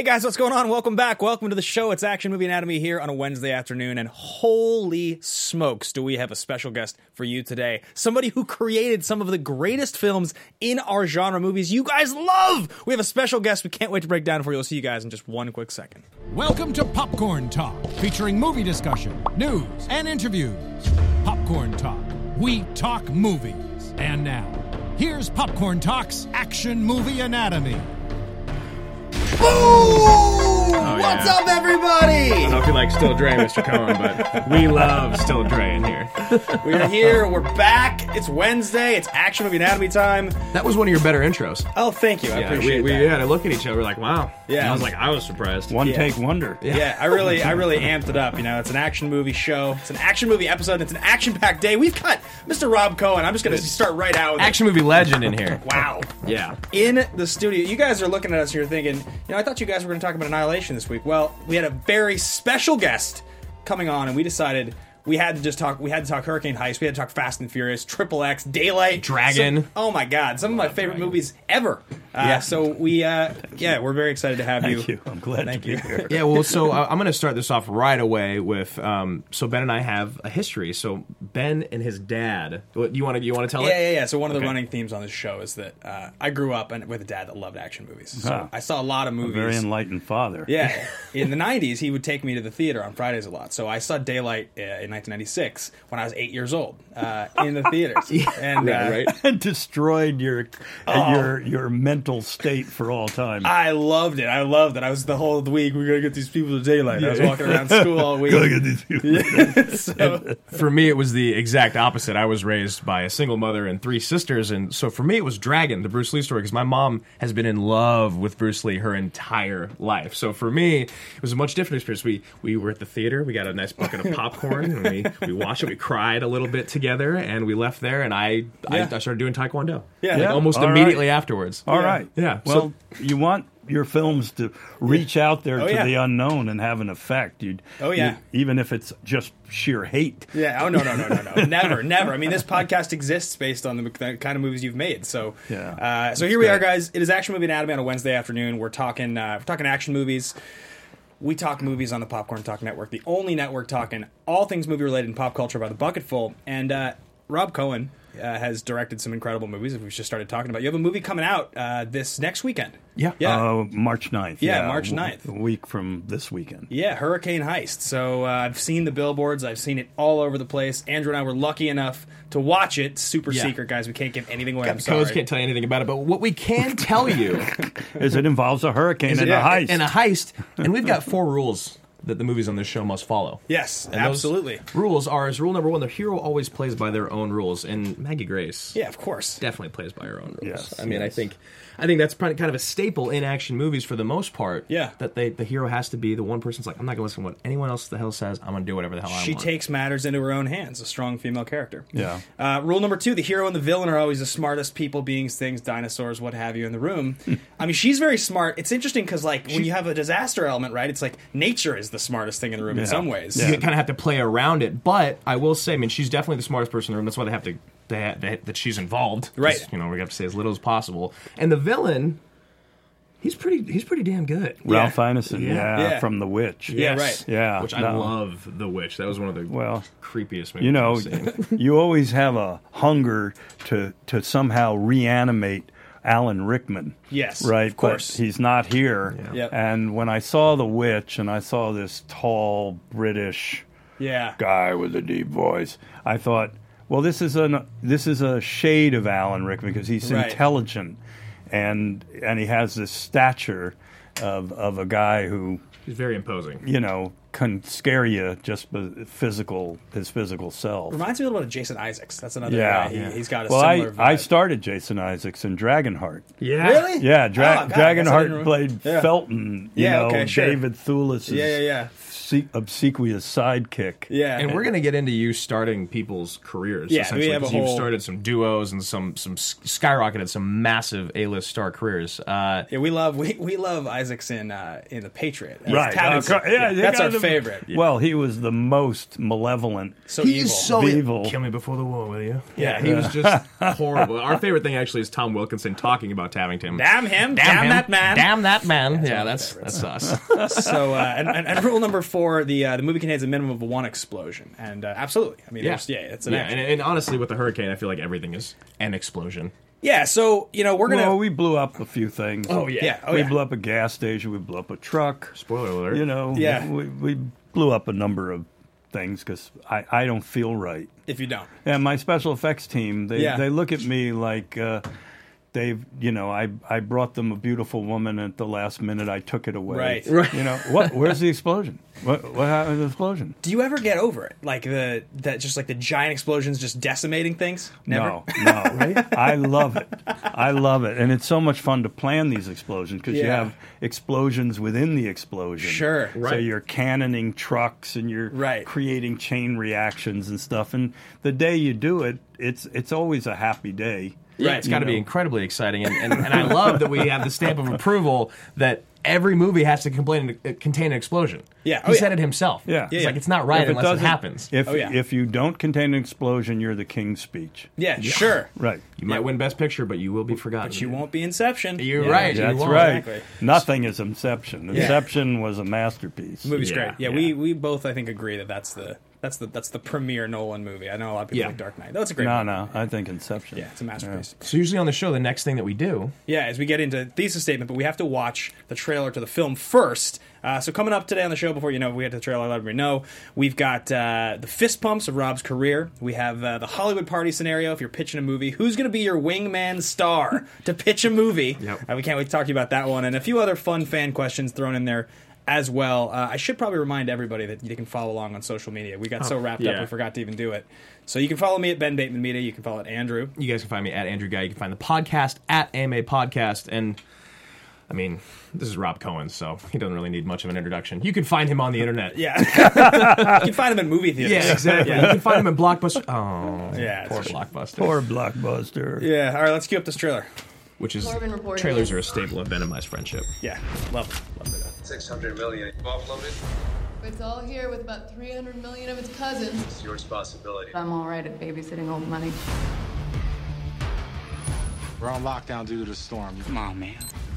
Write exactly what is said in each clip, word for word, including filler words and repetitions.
Hey guys, what's going on? Welcome back. Welcome to the show. It's Action Movie Anatomy here on a Wednesday afternoon, and holy smokes, do we have a special guest for you today. Somebody who created some of the greatest films in our genre movies you guys love. We have a special guest we can't wait to break down for you. We'll see you guys in just one quick second. Welcome to Popcorn Talk, featuring movie discussion, news, and interviews. Popcorn Talk. We talk movies. And now, here's Popcorn Talk's Action Movie Anatomy. Boom! Oh, What's yeah. up, everybody? I don't know if you like Still Dre, Mister Cohen, but we love Still Dre in here. We're here. We're back. It's Wednesday. It's Action Movie Anatomy time. That was one of your better intros. Oh, thank you. I yeah, appreciate we, that. we had to look at each other like, wow. Yeah. And I was like, I was surprised. One Yeah. take wonder. Yeah. yeah, I really, I really amped it up. You know, it's an action movie show. It's an action movie episode. It's an action-packed day. We've got Mister Rob Cohen. I'm just going to start right out with Action movie legend in here. Wow. Yeah. In the studio, you guys are looking at us and you're thinking, you know, I thought you guys were going to talk about Annihilation this week. Well, we had a very special guest coming on, and we decided we had to just talk. We had to talk Hurricane Heist. We had to talk Fast and Furious, Triple X, Daylight, Dragon. Some, oh my God, some of my favorite Dragon. movies ever. Uh, Yeah. So we, uh, yeah, we're very excited to have Thank you. I'm glad Thank to be you. here. Yeah, well, so uh, I'm going to start this off right away with. Um, so Ben and I have a history. So Ben and his dad. What, you want to you want to tell Yeah, it? yeah, yeah. So one of the Okay. running themes on this show is that uh, I grew up and, with a dad that loved action movies. So Huh. I saw a lot of A movies. very enlightened father. Yeah, in the nineties, he would take me to the theater on Fridays a lot. So I saw Daylight uh, in nineteen ninety-six when I was eight years old uh, in the theaters. And uh, Yeah, right. And destroyed your your your mental state for all time. I loved it. I loved it. I was the whole of the week, we're going to get these people to Daylight. I was walking around school all week. Look at these people. So, For me, it was the exact opposite. I was raised by a single mother and three sisters, and so for me, it was Dragon, the Bruce Lee story, because my mom has been in love with Bruce Lee her entire life. So for me, it was a much different experience. We we were at the theater, we got a nice bucket of popcorn, and we, we watched it, we cried a little bit together, and we left there, and I, Yeah. I, I started doing Taekwondo. Yeah. Like, Yeah. almost All right. immediately afterwards. All right. Yeah, Well, you want your films to reach out there Oh, to yeah. the unknown and have an effect. You'd, Oh, yeah. you- even if it's just sheer hate. yeah. Oh, no, no, no, no, no. Never, never. I mean, this podcast exists based on the, the kind of movies you've made. So, Yeah. uh, so here we are, guys. It is Action Movie Anatomy on a Wednesday afternoon. We're talking, uh, we're talking action movies. We talk movies on the Popcorn Talk Network, the only network talking all things movie related in pop culture by the bucketful. And uh, Rob Cohen uh, has directed some incredible movies that we've just started talking about. You have a movie coming out uh, this next weekend. Yeah. Yeah. Uh, March ninth. Yeah, March ninth. A week from this weekend. Yeah, Hurricane Heist. So uh, I've seen the billboards. I've seen it all over the place. Andrew and I were lucky enough to watch it. Super Yeah. secret, guys. We can't give anything away. I'm Codes sorry. can't tell you anything about it, but what we can tell you As it involves a hurricane and yeah, a heist. and a heist, and we've got four rules that the movies on this show must follow. Yes, And those absolutely. rules are: is rule number one, the hero always plays by their own rules, and Maggie Grace Yeah, of course. definitely plays by her own rules. Yes, I mean, I yes. think, I think that's probably kind of a staple in action movies for the most part. Yeah. that they the hero has to be the one person's like, I'm not going to listen to what anyone else the hell says. I'm going to do whatever the hell I She want. takes matters into her own hands. A strong female character. Yeah. Uh, rule number two: the hero and the villain are always the smartest people, beings, things, dinosaurs, what have you, in the room. I mean, she's very smart. It's interesting because, like, when you have a disaster element, right? It's like nature is the smartest thing in the room in Yeah. some ways. Yeah. You kind of have to play around it, but I will say, I mean, she's definitely the smartest person in the room. That's why they have to they ha- they, that she's involved, 'cause, Right. You know, we have to say as little as possible. And the villain, he's pretty he's pretty damn good. Ralph Ineson, yeah, Yeah. from The Witch. Yeah, right. Yeah. Which I no. love. The Witch. That was one of the Well, creepiest movies You know, I've seen. you always have a hunger to to somehow reanimate Alan Rickman. Yes, right. of course. But he's not here. Yeah. Yep. And when I saw The Witch and I saw this tall British Yeah. guy with a deep voice, I thought, well, this is an this is a shade of Alan Rickman because he's Right. intelligent and and he has this stature of of a guy who, He's very imposing. you know, can scare you just by physical his physical self. Reminds me a little bit of Jason Isaacs. That's another Yeah. guy. He, Yeah. He's got a Well, I, similar vibe. I started Jason Isaacs in Dragonheart. Yeah. Really? Yeah, Dra- Oh, God, I guess I didn't Dragonheart remember. played Yeah. Felton, you Yeah, know, okay, sure. David Thewlis's Yeah, yeah, yeah. se- obsequious sidekick. Yeah. And we're going to get into you starting people's careers. Yeah, we essentially, have a 'cause you've whole- started some duos and some some s- skyrocketed some massive A-list star careers. Uh, Yeah, we love we, we love Isaacs in uh, in the Patriot. That's Right. Tavis- Uh, yeah, you that's got our the favorite. Well, he was the most malevolent. So He's evil. so Evil. Kill me before the war, will you? Yeah. Yeah, he was just horrible. Our favorite thing actually is Tom Wilkinson talking about Tavington. Damn him! Damn, him. that man! Damn that man! one yeah, of my that's favorites. that's us. So, uh, and, and, and rule number four: the uh, the movie contains a minimum of one explosion, and uh, absolutely, I mean, Yeah, there's- yeah, it's an yeah, action. and, and honestly, with the hurricane, I feel like everything is an explosion. Yeah, so you know we're gonna. Well, we blew up a few things. Oh yeah, yeah, oh we yeah. blew up a gas station. We blew up a truck. Spoiler alert. You know, Yeah. we, we blew up a number of things because I, I don't feel right. If you don't, And my special effects team, they, Yeah. they look at me like uh, they've, you know, I, I brought them a beautiful woman and at the last minute I took it away. Right. Right. You know, what? Where's the explosion? What, what happened to the explosion? do you ever get over it? Like the that just like the giant explosions just decimating things? Never. No, no. I love it. I love it. And it's so much fun to plan these explosions because you Yeah. have explosions within the explosion. Sure. So Right. you're cannoning trucks and you're Right. creating chain reactions and stuff. And the day you do it, it's it's always a happy day. Yeah, Right, it's got to you be know. incredibly exciting, and, and, and I love that we have the stamp of approval that every movie has to complain, uh, contain an explosion. Yeah, he oh, said yeah. it himself. Yeah. He's Yeah, like, yeah. it's not right If unless it doesn't- happens. If Oh, yeah. if you don't contain an explosion, you're the king's speech. Yeah, sure. Right. You might win Best Picture, but you will be forgotten. But you won't be Inception. You're Yeah. right. you That's won't. right. Exactly. Nothing is Inception. Inception was a masterpiece. The movie's Yeah, great. Yeah, yeah. we we both I think agree that that's the that's the that's the premier Nolan movie. I know a lot of people Yeah. like Dark Knight. That's a great No, movie. no, I think Inception. Yeah, it's a masterpiece. So usually on the show, the next thing that we do, Yeah, as we get into thesis statement, but we have to watch the trailer to the film first. Uh, so coming up today on the show, before you know, we get to the trailer, let everybody know, we've got uh, the fist pumps of Rob's career. We have uh, the Hollywood party scenario. If you're pitching a movie, who's going to be your wingman star to pitch a movie? Yep. Uh, we can't wait to talk to you about that one, and a few other fun fan questions thrown in there as well. Uh, I should probably remind everybody that you can follow along on social media. We got so wrapped up, yeah. we forgot to even do it. So you can follow me at Ben Bateman Media. You can follow at Andrew. you guys can find me at Andrew Guy. You can find the podcast at A M A Podcast. And, I mean, this is Rob Cohen, so he doesn't really need much of an introduction. You can find him on the internet. Yeah. You can find him in movie theaters. Yeah, exactly. Yeah. You can find him in Blockbuster. Oh, Yeah, poor it's true. Blockbuster. Poor Blockbuster. Yeah, all right, let's cue up this trailer. Which is, Corbin reporting. trailers are a staple of Ben and My's friendship. Yeah, love it. Love it. six hundred million offloaded. It's all here with about three hundred million of its cousins. It's your responsibility. I'm all right at babysitting old money. We're on lockdown due to the storm. Come on, man.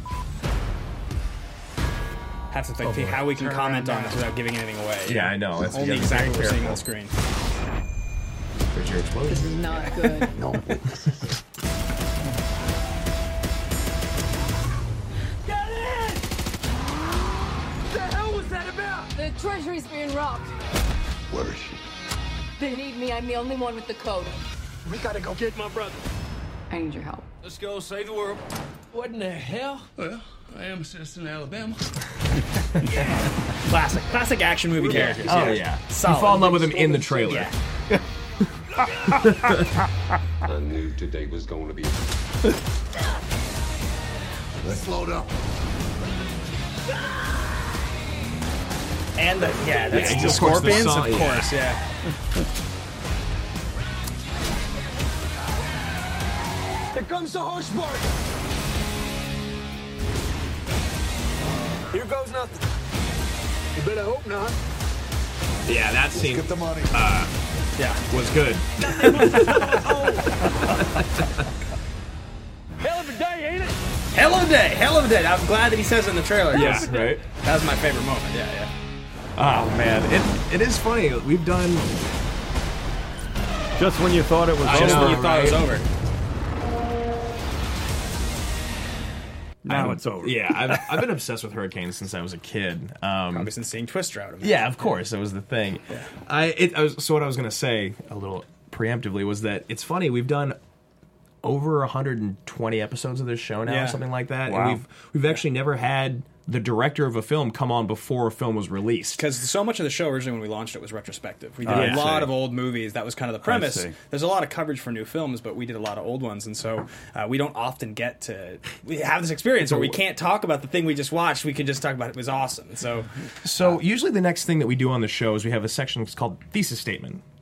Have to think think how we can comment on this without giving anything away. Yeah, I know. It's Only you gotta be exactly what we're very seeing on careful. the screen. There's your explosion. This is not good. No witnesses. The treasury's being robbed. Where is she? They need me. I'm the only one with the code. We gotta go get my brother. I need your help. Let's go save the world. What in the hell? Well, I am a citizen of Alabama. Classic. Classic action movie characters. Oh, yeah. Solid. You fall in love with him in the trailer. Yeah. I knew today was going to be. Let's load up. And the, yeah, that's Yeah, the of course, the Scorpions, song, of yeah. course, yeah. Here comes the horse part. Here goes nothing. You better hope not. Yeah, that scene Get the money. Yeah. was good. Hell of a day, ain't it? Hell of a day. Hell of a day. I'm glad that he says it in the trailer. Yeah, right? That was my favorite moment. Yeah, yeah. Oh, man. It, it is funny. We've done... Just when you thought it was I Just know, when you thought it was right? over. now it's over. Yeah, I've, I've been obsessed with hurricanes since I was a kid. Um, Probably since seeing Twister out of it. yeah, of course. That was the thing. I, it, I was, so what I was going to say, a little preemptively, was that it's funny. We've done over one hundred twenty episodes of this show now, Yeah. or something like that. Wow. And we've we've actually never had the director of a film come on before a film was released. Because so much of the show originally when we launched it was retrospective. We did I a lot see. of old movies. That was kind of the premise. see. There's a lot of coverage for new films, but we did a lot of old ones, and so uh, we don't often get to we have this experience where we can't talk about the thing we just watched. We can just talk about it was awesome. And so So usually the next thing that we do on the show is we have a section that's called thesis statement.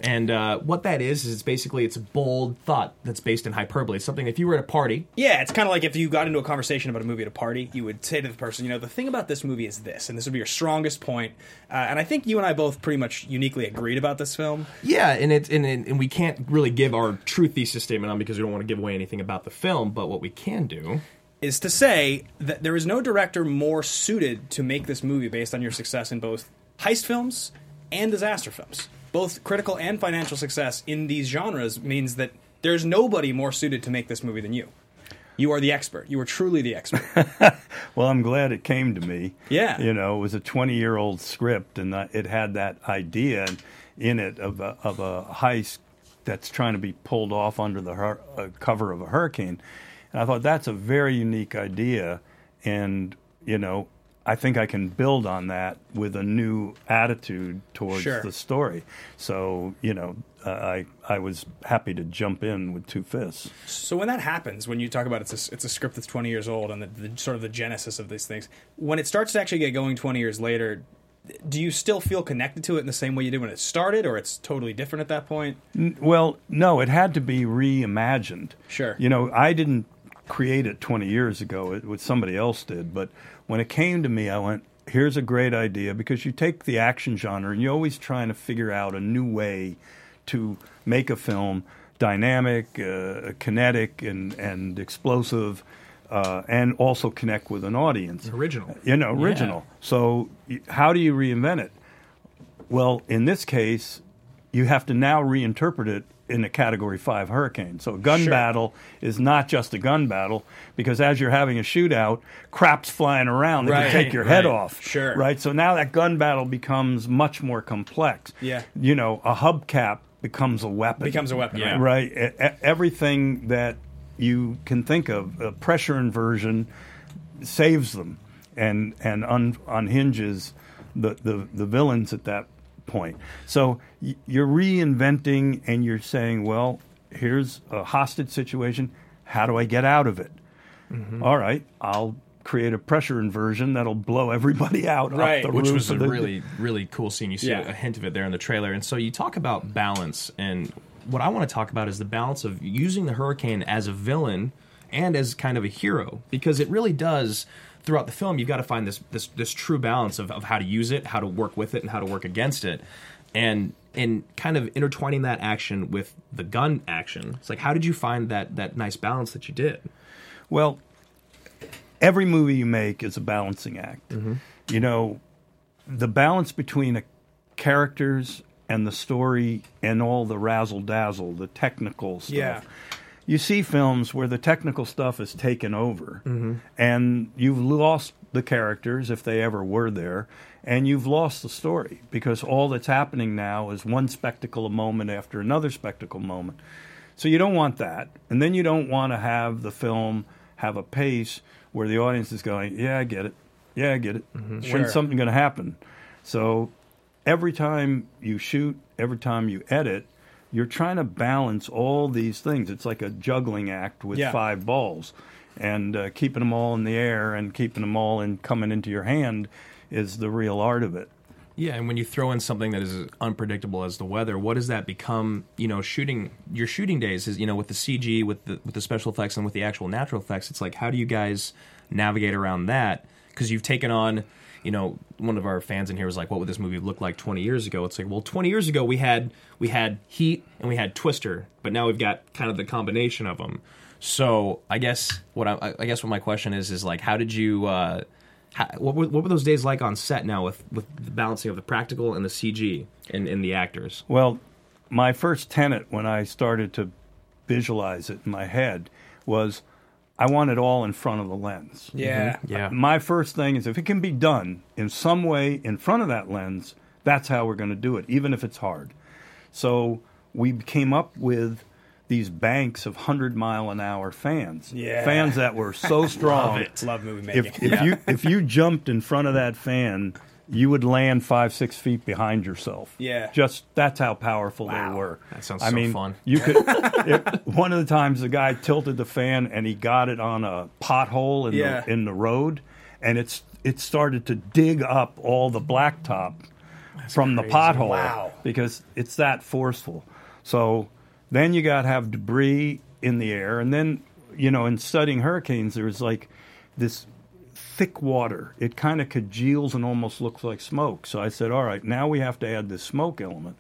And uh, what that is is it's basically it's a bold thought that's based in hyperbole. It's something if you were at a party. Yeah, it's kind of like if you got into a conversation about a movie at a party, you would say to the person, you know, the thing about this movie is this, and this would be your strongest point. Uh, and I think you and I both pretty much uniquely agreed about this film. Yeah, and it's and, and we can't really give our true thesis statement on because we don't want to give away anything about the film. But what we can do is to say that there is no director more suited to make this movie based on your success in both heist films and disaster films. Both critical and financial success in these genres means that there's nobody more suited to make this movie than you. You are the expert. You are truly the expert. Well, I'm glad it came to me. Yeah. You know, it was a twenty-year-old script, and it had that idea in it of a, of a heist that's trying to be pulled off under the hur- uh, cover of a hurricane. And I thought, that's a very unique idea, and, you know, I think I can build on that with a new attitude towards Sure. the story. So, you know, uh, I I was happy to jump in with two fists. So when that happens, when you talk about it's a, it's a script that's twenty years old and the, the sort of the genesis of these things, when it starts to actually get going twenty years later, do you still feel connected to it in the same way you did when it started, or it's totally different at that point? N- Well, no, it had to be reimagined. Sure. You know, I didn't create it twenty years ago. It was somebody else did. But when it came to me, I went, here's a great idea, because you take the action genre and you're always trying to figure out a new way to make a film dynamic, uh, kinetic, and, and explosive, uh, and also connect with an audience. Original. You know, original. Yeah. So y- how do you reinvent it? Well, in this case, you have to now reinterpret it in a Category five hurricane. So a gun Sure. battle is not just a gun battle, because as you're having a shootout, crap's flying around that Right, can take your head right. off. Sure. Right? So now that gun battle becomes much more complex. Yeah. You know, a hubcap becomes a weapon. Becomes a weapon, Yeah. right? Right? E- e- everything that you can think of, uh, pressure inversion saves them and and un- unhinges the, the, the villains at that point. So y- you're reinventing, and you're saying, well, here's a hostage situation. How do I get out of it? Mm-hmm. All right, I'll create a pressure inversion that'll blow everybody out. Right. Off the Which roof was a of the- really, really cool scene. You see Yeah. a, a hint of it there in the trailer. And so you talk about balance. And what I want to talk about is the balance of using the hurricane as a villain and as kind of a hero. Because it really does, throughout the film, you've got to find this this, this true balance of, of how to use it, how to work with it, and how to work against it. And and kind of intertwining that action with the gun action. It's like, how did you find that that nice balance that you did? Well, every movie you make is a balancing act. Mm-hmm. You know, the balance between a characters and the story and all the razzle dazzle, the technical stuff. Yeah. You see films where the technical stuff is taken over, Mm-hmm. and you've lost the characters, if they ever were there, and you've lost the story, because all that's happening now is one spectacle a moment after another spectacle moment. So you don't want that. And then you don't want to have the film have a pace where the audience is going, yeah, I get it. Yeah, I get it. Sure. When's something going to happen? So every time you shoot, every time you edit, you're trying to balance all these things. It's like a juggling act with Yeah. five balls. And uh, keeping them all in the air and keeping them all in coming into your hand is the real art of it. Yeah, and when you throw in something that is as unpredictable as the weather, what does that become? You know, shooting your shooting days is, you know, with the C G, with the with the special effects, and with the actual natural effects. It's like, how do you guys navigate around that? Because you've taken on, you know, one of our fans in here was like, what would this movie look like twenty years ago? It's like, well, twenty years ago we had we had Heat and we had Twister, but now we've got kind of the combination of them. So I guess what I, I guess what my question is is like, how did you? Uh, how, what were what were those days like on set now with, with the balancing of the practical and the C G and, and the actors? Well, my first tenet when I started to visualize it in my head was I want it all in front of the lens. Yeah. Yeah. My first thing is if it can be done in some way in front of that lens, that's how we're going to do it, even if it's hard. So we came up with these banks of hundred-mile-an-hour fans. Yeah. Fans that were so strong. Love it. Love movie making. If, if you if you jumped in front of that fan, you would land five, six feet behind yourself. Yeah. Just that's how powerful Wow. they were. That sounds I so mean, fun. You could. It, one of the times, the guy tilted the fan and he got it on a pothole in Yeah. the in the road, and it's it started to dig up all the blacktop. from the pothole. Wow. Because it's that forceful. So then you got to have debris in the air. And then, you know, in studying hurricanes, there's like this thick water. It kind of congeals and almost looks like smoke. So I said, all right, now we have to add this smoke element.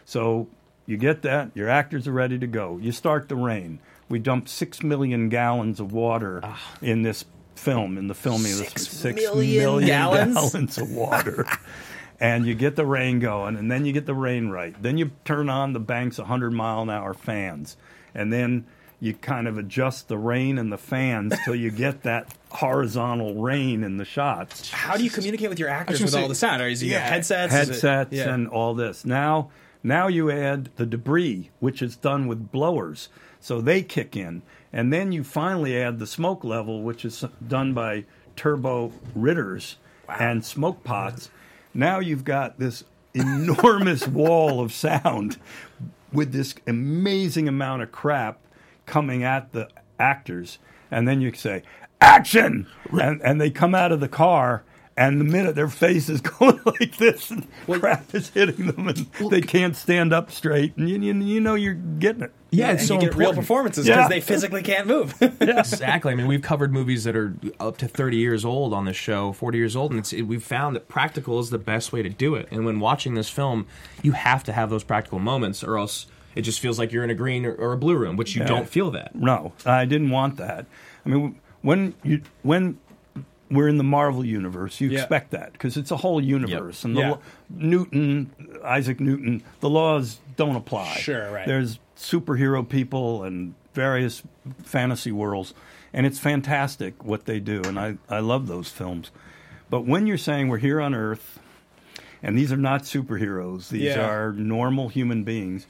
So you get that. Your actors are ready to go. You start the rain. We dumped six million gallons of water Ugh. in this film, in the filming of this. Six Six million million gallons? gallons of water. And you get the rain going, and then you get the rain right. Then you turn on the bank's one hundred mile an hour fans. And then you kind of adjust the rain and the fans till you get that horizontal rain in the shots. How do you communicate with your actors with say- all the sound? Are you Yeah. headsets? Is it- Headsets yeah. and all this. Now, now you add the debris, which is done with blowers, so they kick in, and then you finally add the smoke level, which is done by turbo ritters and smoke pots. Now you've got this enormous wall of sound with this amazing amount of crap coming at the actors, and then you say action, and, and they come out of the car. And the minute their face is going like this, and crap is hitting them, and they can't stand up straight, and you, you, you know you're getting it. Yeah, And it's so you get real important. performances because Yeah. they physically can't move. Exactly. I mean, we've covered movies that are up to thirty years old on this show, forty years old, and it's, it, we've found that practical is the best way to do it. And when watching this film, you have to have those practical moments, or else it just feels like you're in a green or, or a blue room, which you Yeah. don't feel that. No, I didn't want that. I mean, when you when we're in the Marvel universe, you Yeah. expect that because it's a whole universe, and the Yeah. lo- Newton, Isaac Newton, the laws don't apply. Sure, right. There's superhero people and various fantasy worlds, and it's fantastic what they do, and I, I love those films. But when you're saying we're here on Earth, and these are not superheroes, these Yeah. are normal human beings,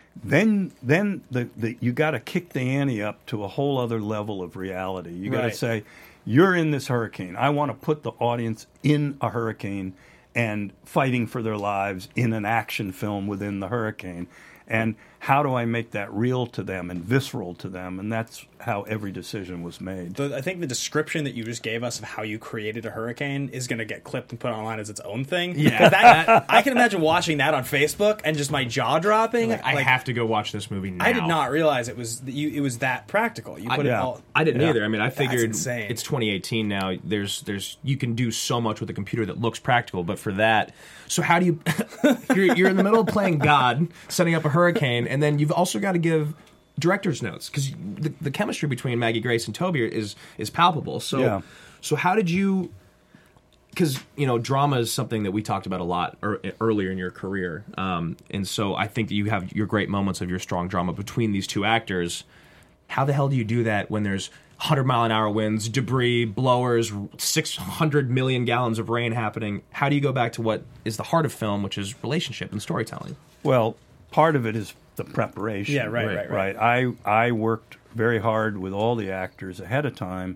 then then the, the you got to kick the ante up to a whole other level of reality. You got to Right. say, you're in this hurricane. I want to put the audience in a hurricane and fighting for their lives in an action film within the hurricane. And how do I make that real to them and visceral to them? And that's how every decision was made. The, I think the description that you just gave us of how you created a hurricane is going to get clipped and put online as its own thing. Yeah. That, I can imagine watching that on Facebook and just my jaw dropping. Like, I have to go watch this movie now. I did not realize it was that you. It was that practical. You put it yeah. all. I didn't Yeah. either. I mean, I figured insane. it's twenty eighteen now. There's, there's, you can do so much with a computer that looks practical, but for that, so how do you? you're, you're in the middle of playing God, setting up a hurricane, and then you've also got to give director's notes because the, the chemistry between Maggie Grace and Toby is is palpable. So, Yeah. so how did you? Because you know, drama is something that we talked about a lot er, earlier in your career, um, and so I think that you have your great moments of your strong drama between these two actors. How the hell do you do that when there's one hundred mile an hour winds, debris, blowers, six hundred million gallons of rain happening? How do you go back to what is the heart of film, which is relationship and storytelling? Well, part of it is the preparation. Yeah, right, right, right. I I worked very hard with all the actors ahead of time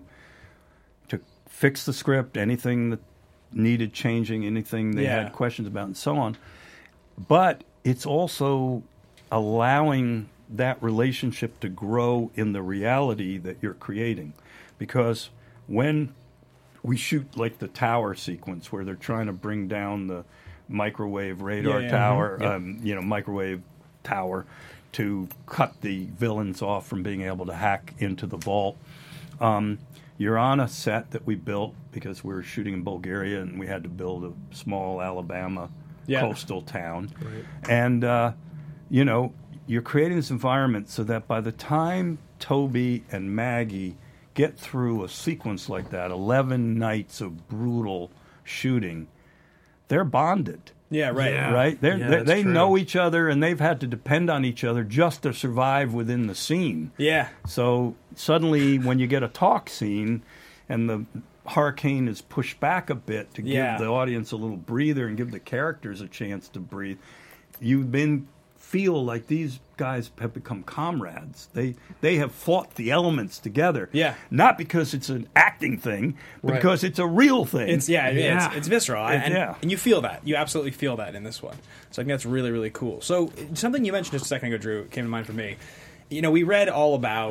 to fix the script, anything that needed changing, anything they Yeah. had questions about, and so on. But it's also allowing that relationship to grow in the reality that you're creating. Because when we shoot like the tower sequence where they're trying to bring down the microwave radar Yeah, yeah, tower, mhm. Yep. um, you know, microwave tower to cut the villains off from being able to hack into the vault. Um, you're on a set that we built because we were shooting in Bulgaria and we had to build a small Alabama Yeah. coastal town. And, uh, you know, you're creating this environment so that by the time Toby and Maggie get through a sequence like that, eleven nights of brutal shooting, they're bonded. Yeah, right. Yeah. Right? They're, Yeah, they that's they true. know each other, and they've had to depend on each other just to survive within the scene. Yeah. So suddenly, when you get a talk scene and the hurricane is pushed back a bit to Yeah. give the audience a little breather and give the characters a chance to breathe, you then feel like these guys have become comrades. They they have fought the elements together. Yeah. Not because it's an acting thing, but Right. because it's a real thing. It's yeah, yeah. Yeah. It's, it's visceral, It- and, yeah. and you feel that. You absolutely feel that in this one. So I think that's really, really cool. So something you mentioned just a second ago, Drew, came to mind for me. You know, we read all about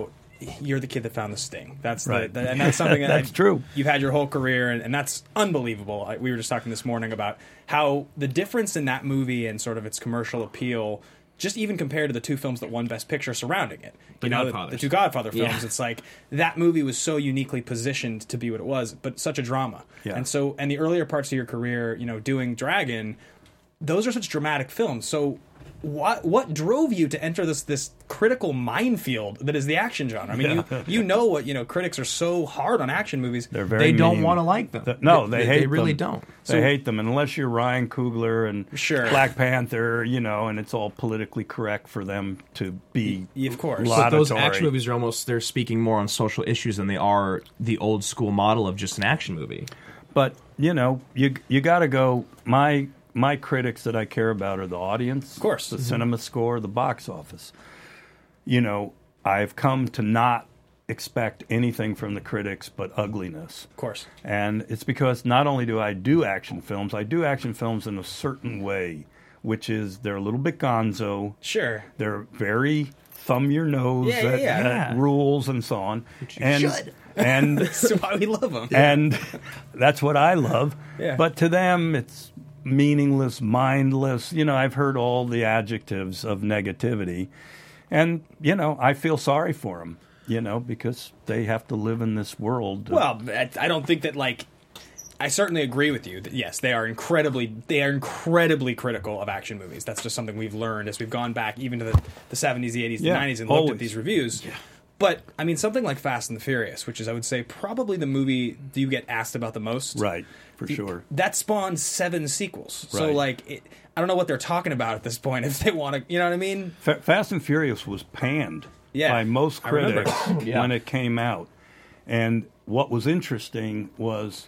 you're the kid that found the sting. That's the, Right. the and that's something that That's I- true. You've had your whole career, and, and that's unbelievable. I, we were just talking this morning about how the difference in that movie and sort of its commercial appeal, just even compared to the two films that won Best Picture surrounding it. The You know, Godfathers. The two Godfather films. Yeah. It's like that movie was so uniquely positioned to be what it was, but such a drama. Yeah. And so, and the earlier parts of your career, you know, doing Dragon, those are such dramatic films. So what what drove you to enter this this critical minefield that is the action genre? I mean, Yeah. you you know what, you know, critics are so hard on action movies. They're very They don't mean. want to like them. Th- no, they, They- hate they really them. don't. They So- hate them unless you're Ryan Coogler and Sure. Black Panther, you know, and it's all politically correct for them to be. Y- of course. But those laudatory. action movies are almost, they're speaking more on social issues than they are the old school model of just an action movie. But you know, you you got to go. My my critics that I care about are the audience, Of course. the Mhm. cinema score, the box office. You know, I've come to not expect anything from the critics but ugliness. Of course. And it's because not only do I do action films, I do action films in a certain way, which is they're a little bit gonzo. Sure. They're very thumb your nose Yeah, yeah, at, yeah. at Yeah. rules and so on. and should. and That's why we love them. and that's what I love. Yeah. But to them, it's meaningless, mindless. You know, I've heard all the adjectives of negativity, and you know, I feel sorry for them. You know, because they have to live in this world. Well, I I don't think that like. I certainly agree with you that yes, they are incredibly they are incredibly critical of action movies. That's just something we've learned as we've gone back even to the, the seventies, the eighties, Yeah, the nineties, and looked always. at these reviews. But I mean, something like Fast and the Furious, which is I would say probably the movie do you get asked about the most, Right, for sure. That spawned seven sequels. So Right. like, it, I don't know what they're talking about at this point. If they want to, you know what I mean? Fa- Fast and Furious was panned Yeah, by most I remember. critics Yeah. when it came out. And what was interesting was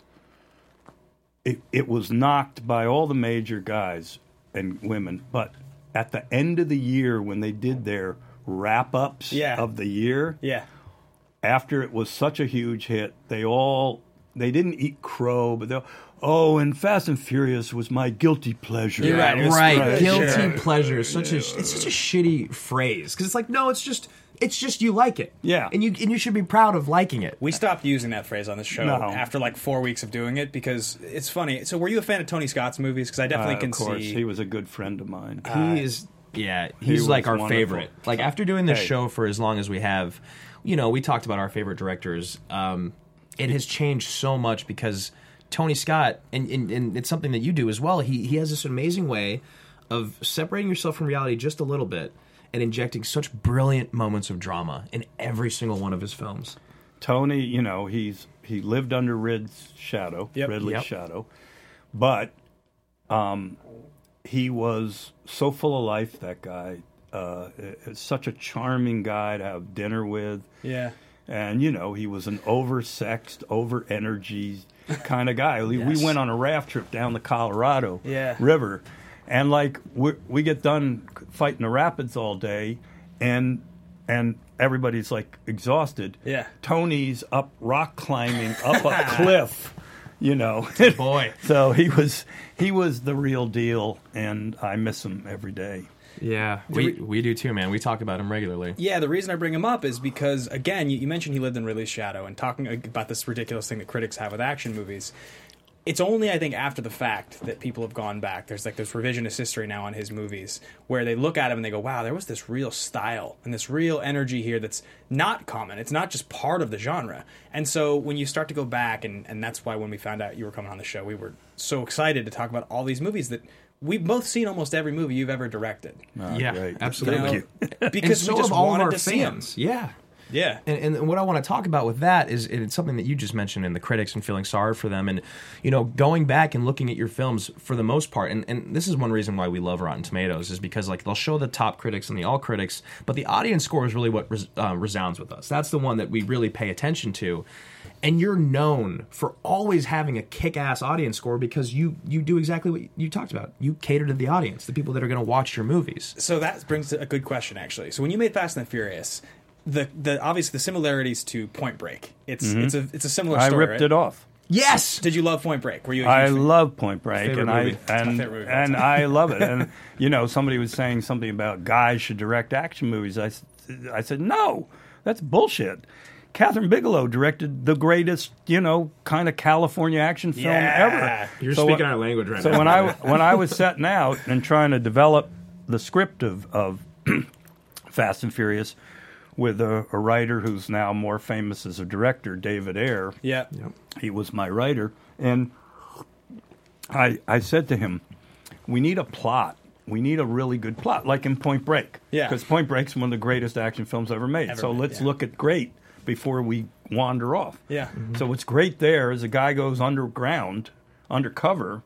it, it was knocked by all the major guys and women. But at the end of the year, when they did their wrap-ups Yeah. of the year, Yeah, after it was such a huge hit, they all they didn't eat crow, but they oh, and Fast and Furious was my guilty pleasure. You're right, it was- right. right, Guilty sure. pleasure is such a it's such a shitty phrase because it's like no, it's just it's just you like it. Yeah. and you and you should be proud of liking it. we stopped using that phrase on this show No. after like four weeks of doing it because it's funny. So, were you a fan of Tony Scott's movies? Because I Uh, definitely can of course, see. he was a good friend of mine. He is, yeah, he's was like our wonderful. favorite. Like after doing this Hey. show for as long as we have, you know, we talked about our favorite directors. Um, it has changed so much because Tony Scott, and, and, and it's something that you do as well. He he has this amazing way of separating yourself from reality just a little bit and injecting such brilliant moments of drama in every single one of his films. Tony, you know, he's he lived under Rid's shadow, Yep. Ridley's Yep. shadow, but um, he was so full of life. That guy, uh, is such a charming guy to have dinner with, yeah. and you know, he was an oversexed, over energy kind of guy. We- Yes. We went on a raft trip down the Colorado Yeah. River, and like we we get done fighting the rapids all day, and and everybody's like exhausted. Yeah. Tony's up rock climbing up a cliff, you know. Boy. So he was he was the real deal, and I miss him every day. Yeah, we we do too, man. We talk about him regularly. Yeah, the reason I bring him up is because, again, you, you mentioned he lived in Ridley's shadow, and talking about this ridiculous thing that critics have with action movies. It's only, I think, after the fact that people have gone back. There's like this revisionist history now on his movies where they look at him and they go, wow, there was this real style and this real energy here that's not common. It's not just part of the genre. And so when you start to go back, and, and that's why when we found out you were coming on the show, we were so excited to talk about all these movies that we've both seen almost every movie you've ever directed. Ah, yeah, great. absolutely. Thank you. Because and so we just have all of wanted our to see 'em. fans. Yeah. Yeah. And, and what I want to talk about with that is it's something that you just mentioned in the critics and feeling sorry for them. And, you know, going back and looking at your films for the most part, and, and this is one reason why we love Rotten Tomatoes, is because, like, they'll show the top critics and the all critics, but the audience score is really what res, uh, resounds with us. That's the one that we really pay attention to. And you're known for always having a kick-ass audience score because you, you do exactly what you talked about. You cater to the audience, the people that are going to watch your movies. So that brings a good question, actually. So when you made Fast and the Furious, the the obviously the similarities to Point Break. It's it's a it's a similar I story. ripped right? it off. Yes! Did you love Point Break? Were you? A I huge fan? love Point Break, Favorite and I movie. my and favorite movie of all and time. I love it. And you know, somebody was saying something about guys should direct action movies. I, s- I said no. That's bullshit. Catherine Bigelow directed the greatest, you know, kind of California action film Yeah. ever. You're So speaking when- our language right So now. when I when I was setting out and trying to develop the script of, of Fast and Furious with a, a writer who's now more famous as a director, David Ayer. Yeah. He was my writer, and I I said to him, "We need a plot. We need a really good plot, like in Point Break. Yeah. Because Point Break's one of the greatest action films ever made. Ever so made, let's yeah. look at great before we wander off. Yeah. So what's great there is a guy goes underground, undercover,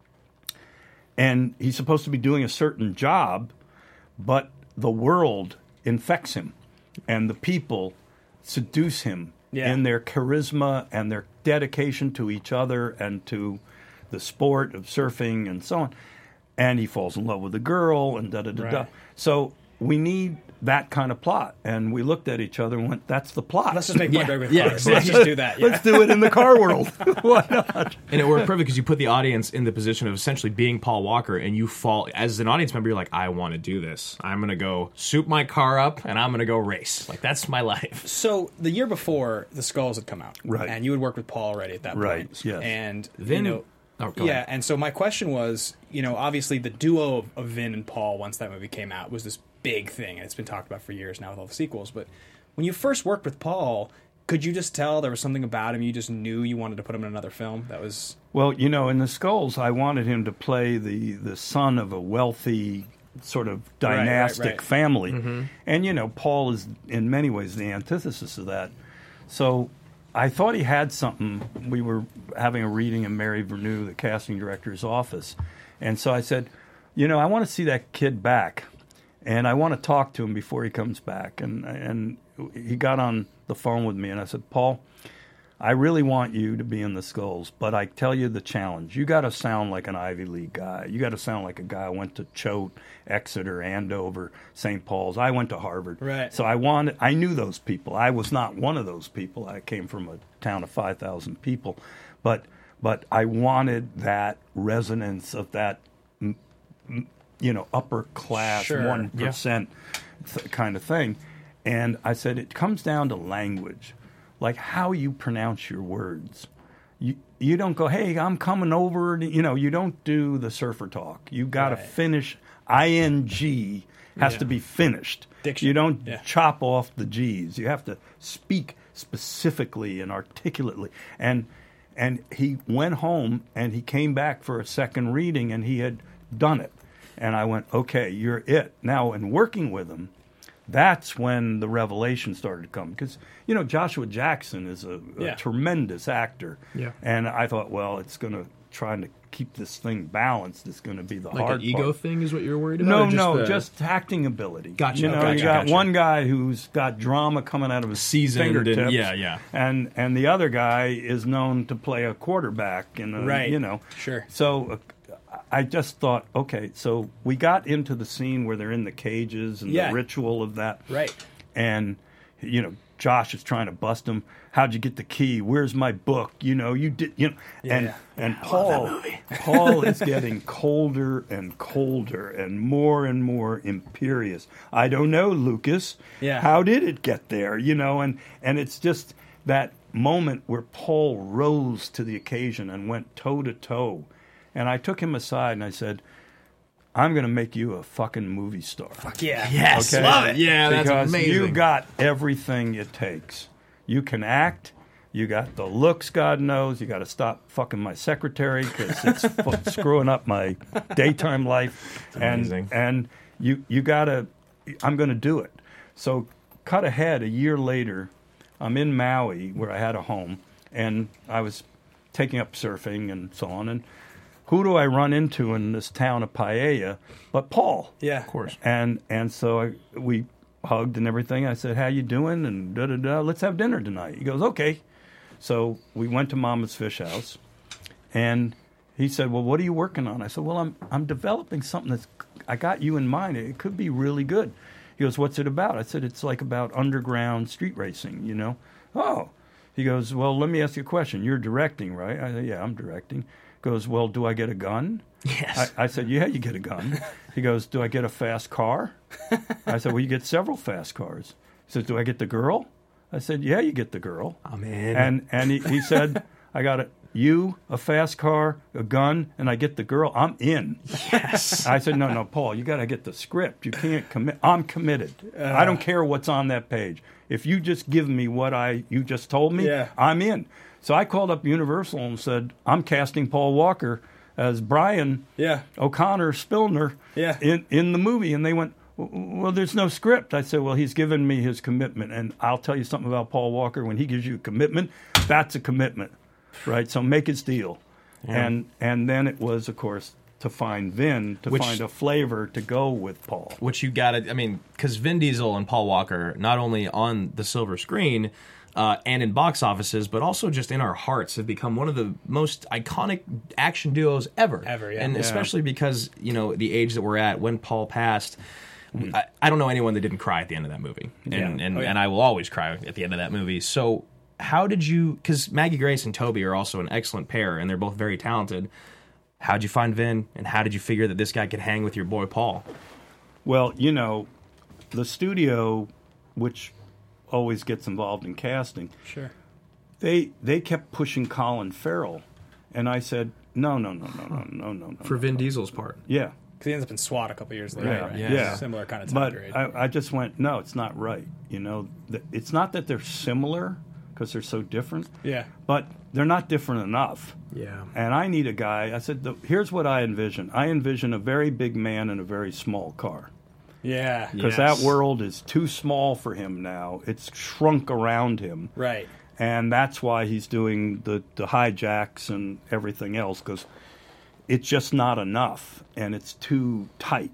and he's supposed to be doing a certain job, but the world infects him, and the people seduce him Yeah. in their charisma and their dedication to each other and to the sport of surfing and so on. And he falls in love with a girl and da da da da. Right. So we need that kind of plot. And we looked at each other and went, "That's the plot. Let's just make Point Break with Yeah, cars. Let's just do that. Yeah. Let's do it in the car world. Why not?" And it worked perfect because you put the audience in the position of essentially being Paul Walker, and you fall as an audience member. You're like, I want to do this. I'm going to go soup my car up, and I'm going to go race. Like that's my life. So the year before, The Skulls had come out, Right. And you had worked with Paul already at that Right, point, yes. And Vin- you know, Oh, go yeah. ahead. And so my question was, you know, obviously the duo of, of Vin and Paul, once that movie came out, was this big thing, and it's been talked about for years now with all the sequels. But when you first worked with Paul, could you just tell there was something about him you just knew you wanted to put him in another film? That was Well, you know, in The Skulls, I wanted him to play the, the son of a wealthy, sort of right, dynastic right. family. Mm-hmm. And, you know, Paul is in many ways the antithesis of that. So I thought he had something. We were having a reading in Mary Vernew, the casting director's office. And so I said, you know, I want to see that kid back. And I want to talk to him before he comes back. And, and he got on the phone with me, and I said, Paul, I really want you to be in The Skulls, but I tell you the challenge. You got to sound like an Ivy League guy. You got to sound like a guy who went to Choate, Exeter, Andover, Saint Paul's. I went to Harvard. Right. So I wanted, I knew those people. I was not one of those people. I came from a town of five thousand people. But but I wanted that resonance of that, m- m- you know, upper class, Sure. one percent th- kind of thing. And I said, it comes down to language. Like how you pronounce your words. You you don't go, hey, I'm coming over. You know, you don't do the surfer talk. You got to Right. finish. I N G has Yeah. to be finished. Diction. You don't Yeah. chop off the G's. You have to speak specifically and articulately. And and he went home and he came back for a second reading and he had done it. And I went, okay, you're it. Now, in working with him, that's when the revelation started to come. Because, you know, Joshua Jackson is a, a Yeah. tremendous actor. Yeah. And I thought, well, it's going to, trying to keep this thing balanced is going to be the Like hard an ego part. thing is what you're worried about? No, or just no, the- just acting ability. Gotcha, You know, gotcha, you got gotcha. one guy who's got drama coming out of his Seasoned and- fingertips. yeah, yeah. And, and the other guy is known to play a quarterback. And, uh, Right. you know. Sure. So uh, I just thought, okay, so we got into the scene where they're in the cages and Yeah. the ritual of that. right. And, you know, Josh is trying to bust him. How'd you get the key? Where's my book? You know, you did, you know. and Yeah. and Paul, Paul is getting colder and colder and more and more imperious. I don't know, Lucas. Yeah. How did it get there? You know, and, and it's just that moment where Paul rose to the occasion and went toe to toe. And I took him aside and I said, I'm going to make you a fucking movie star. Fuck yeah. Yes, Okay. love it. Yeah, that's Because amazing. you got everything it takes. You can act. You got the looks, God knows. You got to stop fucking my secretary because it's fu- screwing up my daytime life. And amazing. and you you got to. I'm going to do it. So cut ahead a year later. I'm in Maui where I had a home, and I was taking up surfing and so on. And who do I run into in this town of Paella but Paul? Yeah. Of course. And and so I, we hugged and everything. I said, "How you doing?" And da da da. Let's have dinner tonight. He goes, "Okay." So we went to Mama's Fish House, and he said, "Well, what are you working on?" I said, "Well, I'm I'm developing something that's I got you in mind. It could be really good." He goes, "What's it about?" I said, "It's like about underground street racing, you know." Oh. He goes, "Well, let me ask you a question. You're directing, right?" I said, "Yeah, I'm directing." Goes, "Well, do I get a gun?" Yes. I, I said, "Yeah, you get a gun." He goes, "Do I get a fast car?" I said, "Well, you get several fast cars." said, do I get the girl? I said, yeah, you get the girl. I'm in. And, and he, he said, I got it. You, a fast car, a gun, and I get the girl. I'm in. Yes. I said, no, no, Paul, you got to get the script. You can't commit. I'm committed. Uh, I don't care what's on that page. If you just give me what I you just told me, yeah. I'm in. So I called up Universal and said, I'm casting Paul Walker as Brian yeah. O'Connor Spillner yeah. in, in the movie. And they went, well, there's no script. I said, well, he's given me his commitment. And I'll tell you something about Paul Walker. When he gives you a commitment, that's a commitment. Right, so make his deal, yeah. and and then it was, of course, to find Vin to which, find a flavor to go with Paul. Which you got to, I mean, because Vin Diesel and Paul Walker, not only on the silver screen uh, and in box offices, but also just in our hearts, have become one of the most iconic action duos ever. Ever, yeah. And yeah. especially because, you know, the age that we're at when Paul passed. Mm. I, I don't know anyone that didn't cry at the end of that movie, and yeah. and, oh, yeah. and I will always cry at the end of that movie. So. How did you, because Maggie Grace and Toby are also an excellent pair, and they're both very talented. How did you find Vin, and how did you figure that this guy could hang with your boy Paul? Well, you know, the studio, which always gets involved in casting, sure, they they kept pushing Colin Farrell, and I said, no, no, no, no, no, no, no, no. For no, Vin no. Diesel's part. Yeah. Because he ends up in SWAT a couple years later, yeah, right? Yeah. yeah. Similar kind of time but period. I, I just went, no, it's not right. You know, it's not that they're similar, because they're so different. Yeah. But they're not different enough. Yeah. And I need a guy. I said, the, here's what I envision. I envision a very big man in a very small car. Yeah. Because yes. that world is too small for him now. It's shrunk around him. Right. And that's why he's doing the, the hijacks and everything else, because it's just not enough, and it's too tight.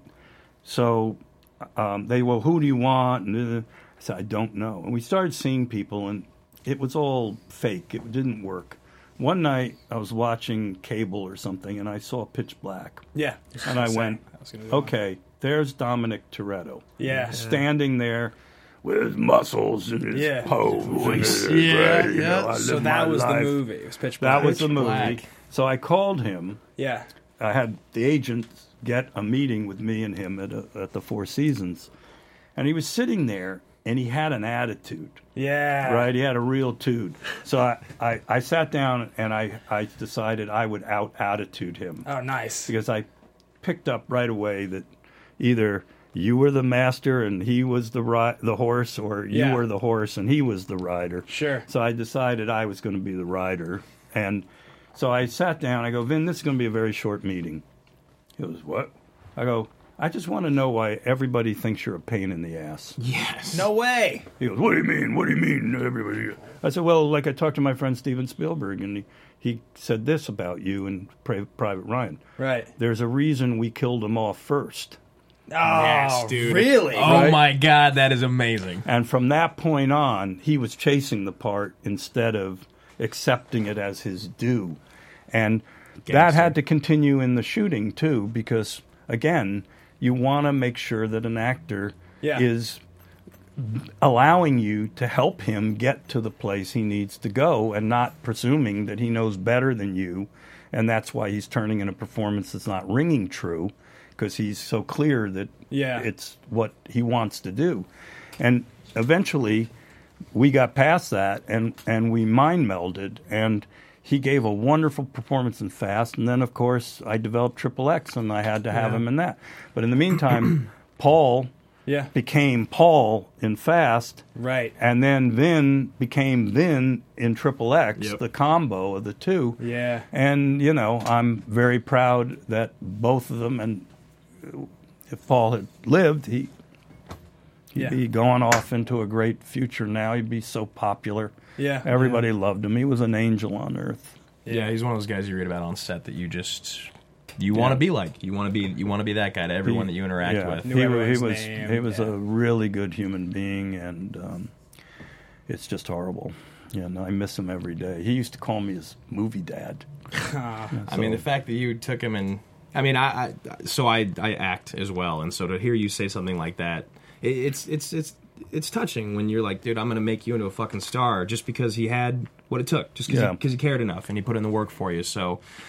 So um, they, well, who do you want? And, uh, I said, I don't know. And we started seeing people, and it was all fake. It didn't work. One night, I was watching cable or something, and I saw Pitch Black. Yeah. And I went, okay, there's Dominic Toretto. Yeah. Standing there with his muscles and his yeah. pose. And his, yeah, right, you yeah. know, So that was life. the movie. It was Pitch Black. That was the movie. Black. So I called him. Yeah. I had the agent get a meeting with me and him at, a, at the Four Seasons. And he was sitting there, and he had an attitude. Yeah. Right? He had a real tude. So I, I, I sat down, and I, I decided I would out-attitude him. Oh, nice. Because I picked up right away that either you were the master and he was the ri- the horse, or you yeah. were the horse and he was the rider. Sure. So I decided I was going to be the rider. And so I sat down. I go, Vin, this is going to be a very short meeting. He goes, what? I go, I just want to know why everybody thinks you're a pain in the ass. Yes. No way. He goes, what do you mean? What do you mean, everybody? I said, well, like I talked to my friend Steven Spielberg, and he, he said this about you and Private Ryan. Right. There's a reason we killed him off first. Oh, yes, dude. Really? Oh, right? my God, that is amazing. And from that point on, he was chasing the part instead of accepting it as his due. And Gangster. That had to continue in the shooting, too, because, again, you want to make sure that an actor yeah. is allowing you to help him get to the place he needs to go and not presuming that he knows better than you. And that's why he's turning in a performance that's not ringing true, because he's so clear that yeah. it's what he wants to do. And eventually we got past that, and, and we mind melded, and he gave a wonderful performance in Fast, and then, of course, I developed Triple X, and I had to have yeah. him in that. But in the meantime, Paul yeah. became Paul in Fast, right? And then Vin became Vin in Triple X, yep. the combo of the two. Yeah. And, you know, I'm very proud that both of them, and if Paul had lived, he... He'd yeah. be going off into a great future now. He'd be so popular. Yeah, Everybody yeah. loved him. He was an angel on earth. Yeah, yeah he's one of those guys you read about on set that you just you want to yeah. be like. You want to be you want to be that guy to everyone he, that you interact yeah. with. He, he was name. he was yeah. a really good human being, and um, it's just horrible. Yeah, and I miss him every day. He used to call me his movie dad. yeah, so. I mean, the fact that you took him and I mean, I, I so I I act as well, and so to hear you say something like that, it, it's it's it's. It's touching when you're like, dude, I'm going to make you into a fucking star just because he had what it took, just because yeah. he, he cared enough and he put in the work for you. So,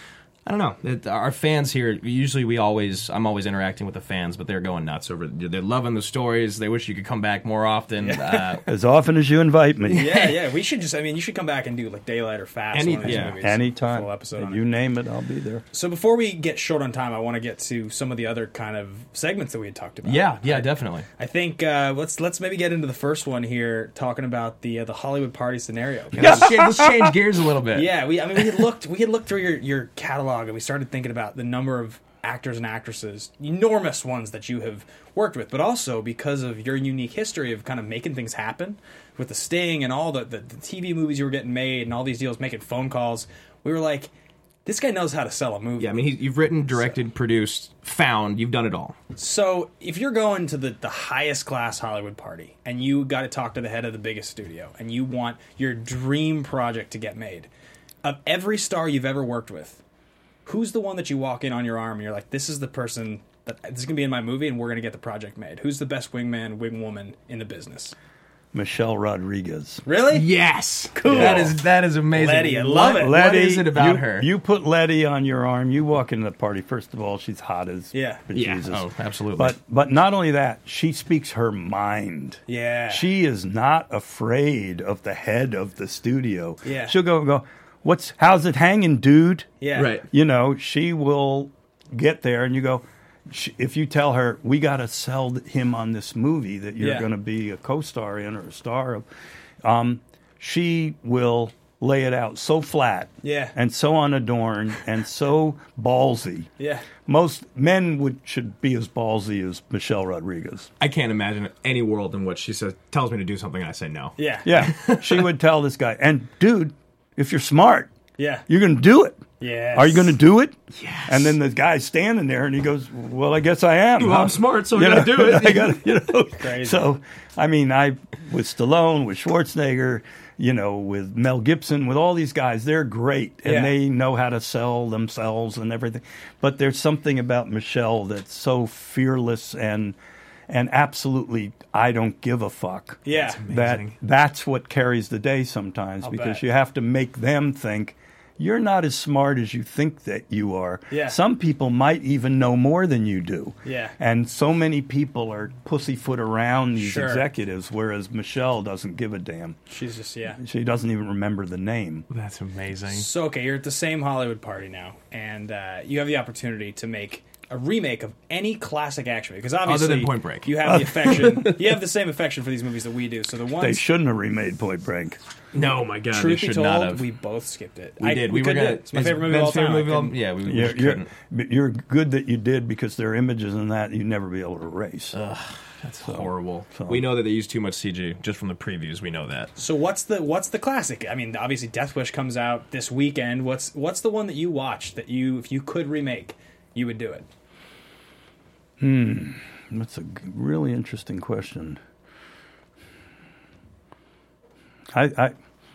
I don't know. It, our fans here, usually we always, I'm always interacting with the fans, but they're going nuts over. They're loving the stories. They wish you could come back more often. Yeah. Uh, As often as you invite me. Yeah, yeah. We should just. I mean, you should come back and do like Daylight or Fast. Any- one of these yeah. movies, Anytime. Full episode. on You it. name it, I'll be there. So before we get short on time, I want to get to some of the other kind of segments that we had talked about. yeah, yeah, definitely. I think uh, let's let's maybe get into the first one here, talking about the uh, the Hollywood party scenario. Let's, change, let's change gears a little bit. Yeah, we. I mean, we had looked we had looked through your, your catalog and we started thinking about the number of actors and actresses, enormous ones that you have worked with, but also because of your unique history of kind of making things happen with the Sting and all the, the, the T V movies you were getting made and all these deals, making phone calls. We were like, this guy knows how to sell a movie. Yeah, I mean, he, you've written, directed, produced, found. You've done it all. So if you're going to the, the highest class Hollywood party and you got to talk to the head of the biggest studio and you want your dream project to get made, of every star you've ever worked with, who's the one that you walk in on your arm and you're like, this is the person that this is going to be in my movie and we're going to get the project made? Who's the best wingman, wingwoman in the business? Michelle Rodriguez. Really? Yes, Cool. That is that is amazing. Letty, I love What- it. What Letty, is it about you, her? You put Letty on your arm, you walk into the party, first of all, she's hot as Yeah. yeah. bejesus. Oh, absolutely. But but not only that, she speaks her mind. Yeah. She is not afraid of the head of the studio. Yeah. She'll go go, What's how's it hanging, dude? Yeah. Right. You know, she will get there and you go, sh- if you tell her, we got to sell him on this movie that you're Yeah. going to be a co-star in or a star of, um, she will lay it out so flat Yeah. and so unadorned and so ballsy. Yeah. Most men would should be as ballsy as Michelle Rodriguez. I can't imagine any world in which she says tells me to do something and I say no. Yeah. Yeah, she would tell this guy, and dude, if you're smart, Yeah. you're going to do it. Yes. Are you going to do it? Yes. And then the guy's standing there, and he goes, "Well, I guess I am. Well, huh? I'm smart, so I You gotta know, do it." I got you know. Crazy. So, I mean, I with Stallone, with Schwarzenegger, you know, with Mel Gibson, with all these guys, they're great, and Yeah. they know how to sell themselves and everything. But there's something about Michelle that's so fearless and and absolutely, I don't give a fuck. Yeah. That Amazing. that's what carries the day sometimes I'll because bet. you have to make them think you're not as smart as you think that you are. Yeah. Some people might even know more than you do. Yeah. And so many people are pussyfoot around these Sure. executives, whereas Michelle doesn't give a damn. She's just, yeah. She doesn't even remember the name. That's amazing. So, okay, you're at the same Hollywood party now, and uh, you have the opportunity to make a remake of any classic action movie. Because obviously, Other than Point Break. you have the affection. You have the same affection for these movies that we do. So the ones, They shouldn't have remade Point Break. No, my God, they truth be should not told, have. we both skipped it. We I- did. We, were couldn't gonna. do it. It's my favorite movie of all Ben's favorite time. movie I of all- couldn't- yeah, we, we You're, just you're, couldn't. you're good that you did because there are images in that you'd never be able to erase. That's horrible. so- We know that they use too much C G just from the previews. We know that. So what's the what's the classic? I mean, obviously, Death Wish comes out this weekend. What's what's the one that you watched that you, if you could remake, you would do it? That's a g- really interesting question. I I,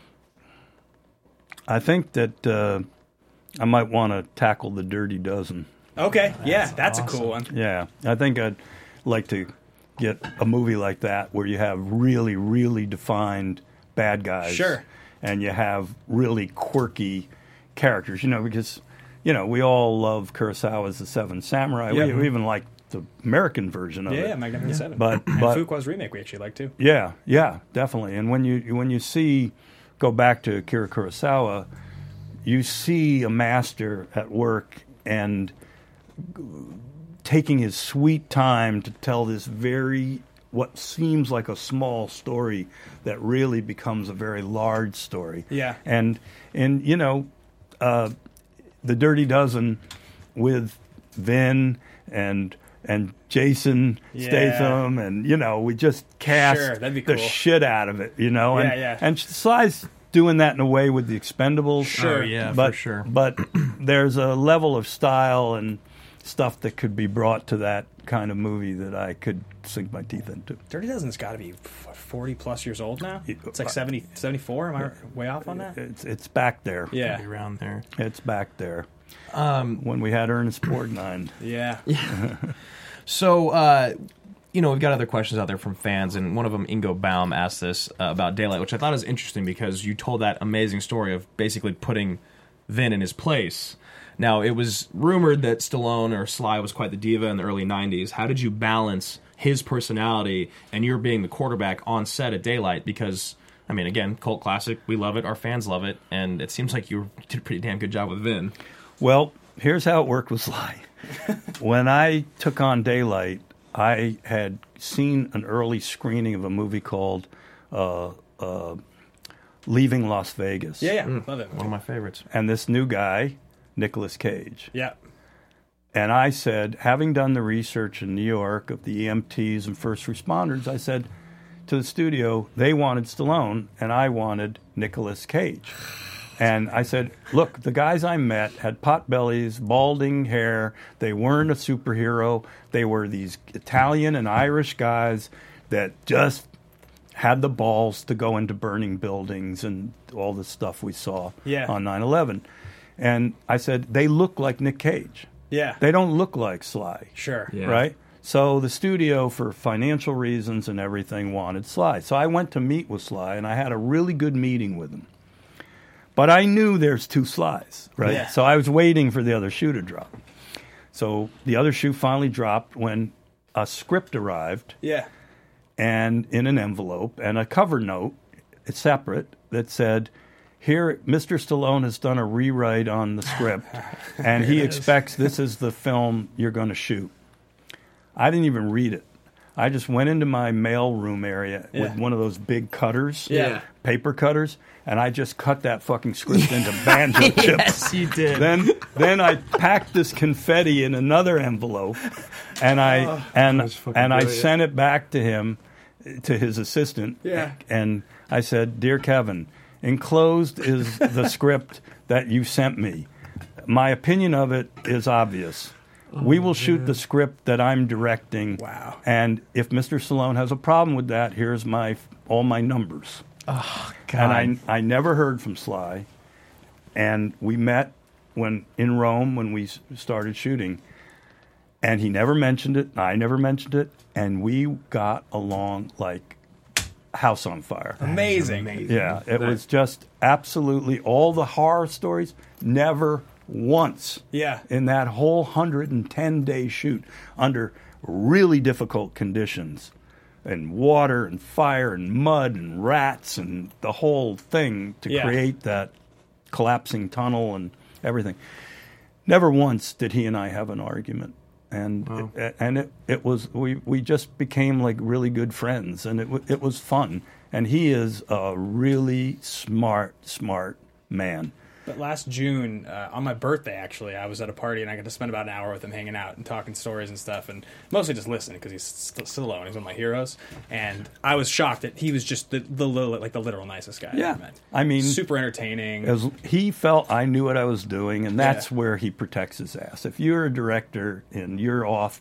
I think that uh, I might want to tackle the Dirty Dozen. Okay, yeah, that's a cool one. Yeah, I think I'd like to get a movie like that where you have really, really defined bad guys. Sure. And you have really quirky characters, you know, because, you know, we all love Kurosawa's The Seven Samurai. Yeah. We, we even like the American version of Yeah, it. yeah, Magnificent Seven. But- and but- Fuqua's remake we actually like too. Yeah, yeah, definitely. And when you when you see, go back to Akira Kurosawa, you see a master at work and taking his sweet time to tell this very, what seems like a small story that really becomes a very large story. Yeah. And, and you know, uh, The Dirty Dozen with Vin and and Jason Yeah. Statham, and you know, we just cast Sure, that'd be the cool. shit out of it, you know. Yeah, and, yeah. And Sly's doing that in a way with the Expendables. Sure. Oh, yeah, but, for sure. But there's a level of style and stuff that could be brought to that kind of movie that I could sink my teeth into. Dirty Dozen's got to be what, forty plus years old now. It's like seventy, seventy-four. Am I way off on that? It's it's back there. Yeah, Be around there. It's back there. Um, when we had Ernest Borgnine. yeah. So, uh, you know, we've got other questions out there from fans, and one of them, Ingo Baum, asked this uh, about Daylight, which I thought was interesting because you told that amazing story of basically putting Vin in his place. Now, it was rumored that Stallone or Sly was quite the diva in the early nineties. How did you balance his personality and your being the quarterback on set at Daylight? Because, I mean, again, cult classic, we love it, our fans love it, and it seems like you did a pretty damn good job with Vin. Well, here's how it worked with Sly. When I took on Daylight, I had seen an early screening of a movie called uh, uh, Leaving Las Vegas. Yeah, yeah, mm. love it. One of my favorites. And this new guy, Nicolas Cage. Yeah. And I said, having done the research in New York of the E M Ts and first responders, I said to the studio, they wanted Stallone, and I wanted Nicolas Cage. And I said, look, the guys I met had pot bellies, balding hair. They weren't a superhero. They were these Italian and Irish guys that just had the balls to go into burning buildings and all the stuff we saw yeah. on nine eleven. And I said, they look like Nick Cage. Yeah. They don't look like Sly. Sure. Yeah. Right? So the studio, for financial reasons and everything, wanted Sly. So I went to meet with Sly, and I had a really good meeting with him. But I knew there's two Slys, right? Yeah. So I was waiting for the other shoe to drop. So the other shoe finally dropped when a script arrived. Yeah. And in an envelope, and a cover note, it's separate, that said, here, Mister Stallone has done a rewrite on the script, and he expects this is the film you're going to shoot. I didn't even read it. I just went into my mail room area yeah. with one of those big cutters, yeah. paper cutters, and I just cut that fucking script into banjo chips. Yes, you did. Then, then I packed this confetti in another envelope, and I Oh, and and I brilliant. sent it back to him, to his assistant. Yeah. And I said, "Dear Kevin, enclosed is the script that you sent me. My opinion of it is obvious. We will shoot the script that I'm directing. Wow. And if Mister Stallone has a problem with that, here's my all my numbers." Oh, God. And I I never heard from Sly. And we met when in Rome when we s- started shooting. And he never mentioned it. I never mentioned it. And we got along like house on fire. Amazing. Yeah, it was just absolutely all the horror stories, never once Yeah. in that whole one hundred ten day shoot under really difficult conditions and water and fire and mud and rats and the whole thing to Yeah. create that collapsing tunnel and everything. Never once did he and I have an argument. And Wow. it, and it, it was we, we just became like really good friends, and it w- it was fun. And he is a really smart smart man. But last June, uh, on my birthday, actually, I was at a party and I got to spend about an hour with him hanging out and talking stories and stuff, and mostly just listening because he's st- still alone. He's one of my heroes, and I was shocked that he was just the, the li- like the literal nicest guy I Yeah. ever met. I mean, super entertaining. As he felt I knew what I was doing, and that's yeah. where he protects his ass. If you're a director and you're off,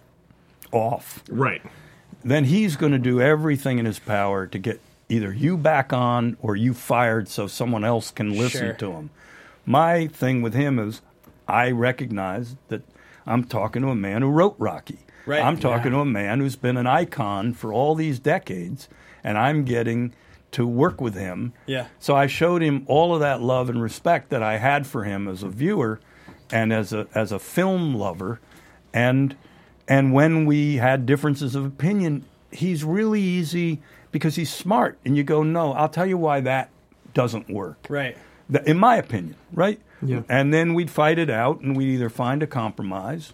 off, right, then he's going to do everything in his power to get either you back on or you fired so someone else can listen Sure. to him. My thing with him is I recognize that I'm talking to a man who wrote Rocky. Right. I'm talking Yeah. to a man who's been an icon for all these decades, and I'm getting to work with him. Yeah. So I showed him all of that love and respect that I had for him as a viewer and as a as a film lover. And and when we had differences of opinion, he's really easy because he's smart. And you go, no, I'll tell you why that doesn't work. Right. Th- In my opinion, right? Yeah. And then we'd fight it out, and we'd either find a compromise,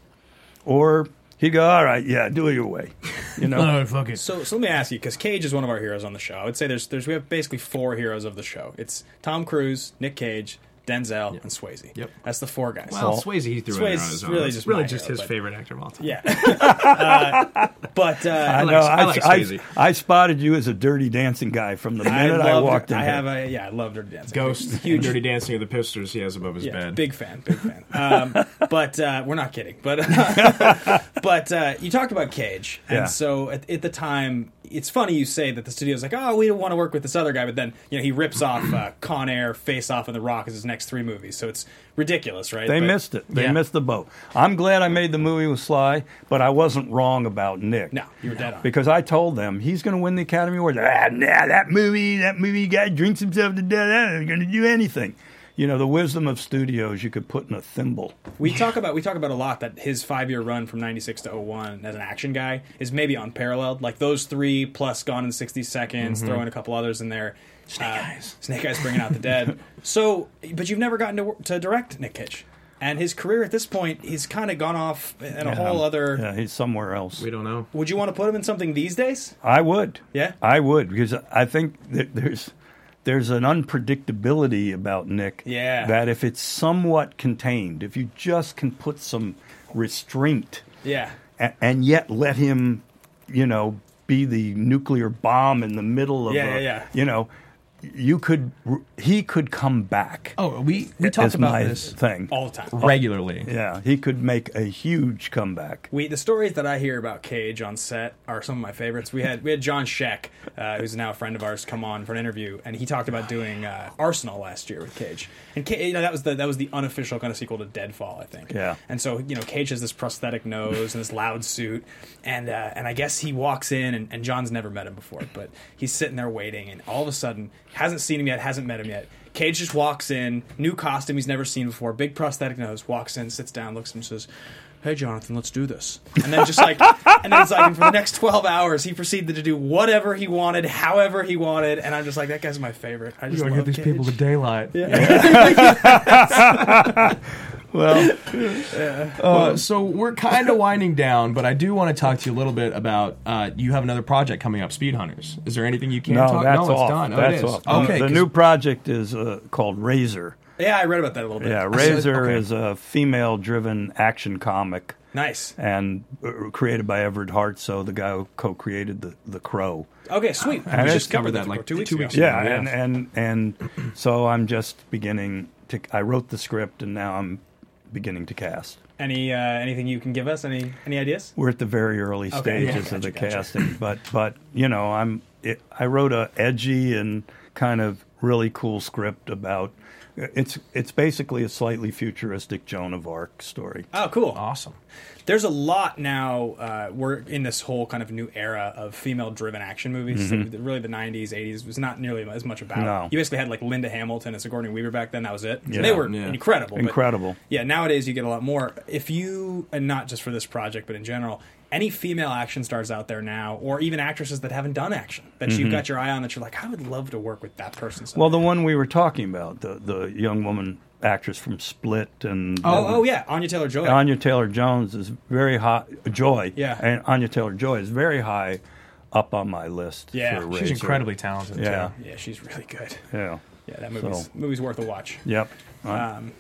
or he'd go, all right, yeah, do it your way. You know? Oh, fuck it. So, so let me ask you, because Cage is one of our heroes on the show. I would say there's, there's we have basically four heroes of the show. It's Tom Cruise, Nick Cage, Denzel, and Swayze. Yep. That's the four guys. Well, Swayze he threw in there on Swayze's his own. really It's just really my just hero, his but- favorite actor of all time. Yeah. uh, but uh, I like- know. I I, like I, Swayze. I spotted you as a Dirty Dancing guy from the minute I, loved- walked in. I here. have a yeah, I love Dirty Dancing. Ghost, huge Dirty Dancing of the Pistons he has above his yeah, bed. big fan, big fan. Um, but uh, we're not kidding. But uh, but uh, you talked about Cage, and Yeah. so at, at the time, it's funny you say that the studio's like, oh, we don't want to work with this other guy, but then you know he rips off uh, Con Air, Face Off, and The Rock as his next three movies. So it's ridiculous, right? They But- missed it. They yeah. missed the boat. I'm glad I made the movie with Sly, but I wasn't wrong about Nick. No, you were dead on. Because I told them he's going to win the Academy Award. Ah, nah, that movie, that movie guy drinks himself to death. That ain't going to do anything. you know, the wisdom of studios you could put in a thimble. We talk about we talk about a lot that his five year run from ninety-six to oh one as an action guy is maybe unparalleled. Like those three plus Gone in sixty seconds, Mm-hmm. throw in a couple others in there. Snake Uh, Eyes. Snake Eyes bringing out the dead. So, but you've never gotten to, to direct Nick Cage. And his career at this point, he's kind of gone off in a Yeah. whole other... Yeah, he's somewhere else. We don't know. Would you want to put him in something these days? I would. Yeah? I would, because I think that there's there's an unpredictability about Nick. Yeah. That if it's somewhat contained, if you just can put some restraint, Yeah. and, and yet let him, you know, be the nuclear bomb in the middle of, Yeah, a, yeah, yeah. you know, you could, he could come back. Oh, we we talked as about my this thing. All the time. regularly. Yeah, he could make a huge comeback. We the stories that I hear about Cage on set are some of my favorites. We had we had John Sheck, uh, who's now a friend of ours, come on for an interview, and he talked about doing uh, Arsenal last year with Cage. And Cage, you know, that was the that was the unofficial kind of sequel to Deadfall, I think. Yeah. And so you know, Cage has this prosthetic nose and this loud suit, and uh, and I guess he walks in, and, and John's never met him before, but he's sitting there waiting, and all of a sudden hasn't seen him yet, hasn't met him yet. Cage just walks in, new costume he's never seen before, big prosthetic nose, walks in, sits down, looks at him, and says, "Hey, Jonathan, let's do this." And then just like, and then it's like, and for the next twelve hours, he proceeded to do whatever he wanted, however he wanted, and I'm just like, that guy's my favorite. I just You gotta love give these Cage. people the daylight. Well, Uh, so we're kind of winding down, but I do want to talk to you a little bit about uh, you have another project coming up, Speed Hunters. Is there anything you can no, talk? that's no, it's off. done. Oh, That's it is. off. Okay, The 'cause- new project is uh, called Razor. Yeah, I read about that a little bit. Yeah, said- Razor okay. is a female-driven action comic, Nice. and uh, created by Everett Hart, so the guy who co-created the the Crow. Okay, sweet. And we it's- just covered that, that like, two weeks two ago. weeks Yeah, Yeah. and and and so I'm just beginning to. I wrote the script, and now I'm beginning to cast. Any uh, anything you can give us? Any any ideas? We're at the very early Okay, yeah, stages of the gotcha, gotcha. casting, but but you know, I'm. It, I wrote a edgy and kind of really cool script about. It's it's basically a slightly futuristic Joan of Arc story. Oh, cool. awesome. There's a lot now. Uh, we're in this whole kind of new era of female-driven action movies. So really, the nineties, eighties was not nearly as much about. Mm-hmm. No. You basically had like Linda Hamilton and Sigourney Weaver back then. That was it. And Yeah. they were Yeah. incredible. but- Incredible. yeah, nowadays you get a lot more. If you, and not just for this project, but in general, any female action stars out there now, or even actresses that haven't done action, that you've got your eye on, that you're like, I would love to work with that person. someday. Mm-hmm. Well, the one we were talking about, the the young woman actress from Split, and oh, oh yeah, Anya Taylor-Joy. Anya Taylor-Jones is very high. Joy, Yeah. and Anya Taylor-Joy is very high up on my list. Yeah. for She's She's Razor. incredibly talented. Yeah. too. yeah, she's really good. Yeah. Yeah, that movie's So- movie's worth a watch. Yep. Um,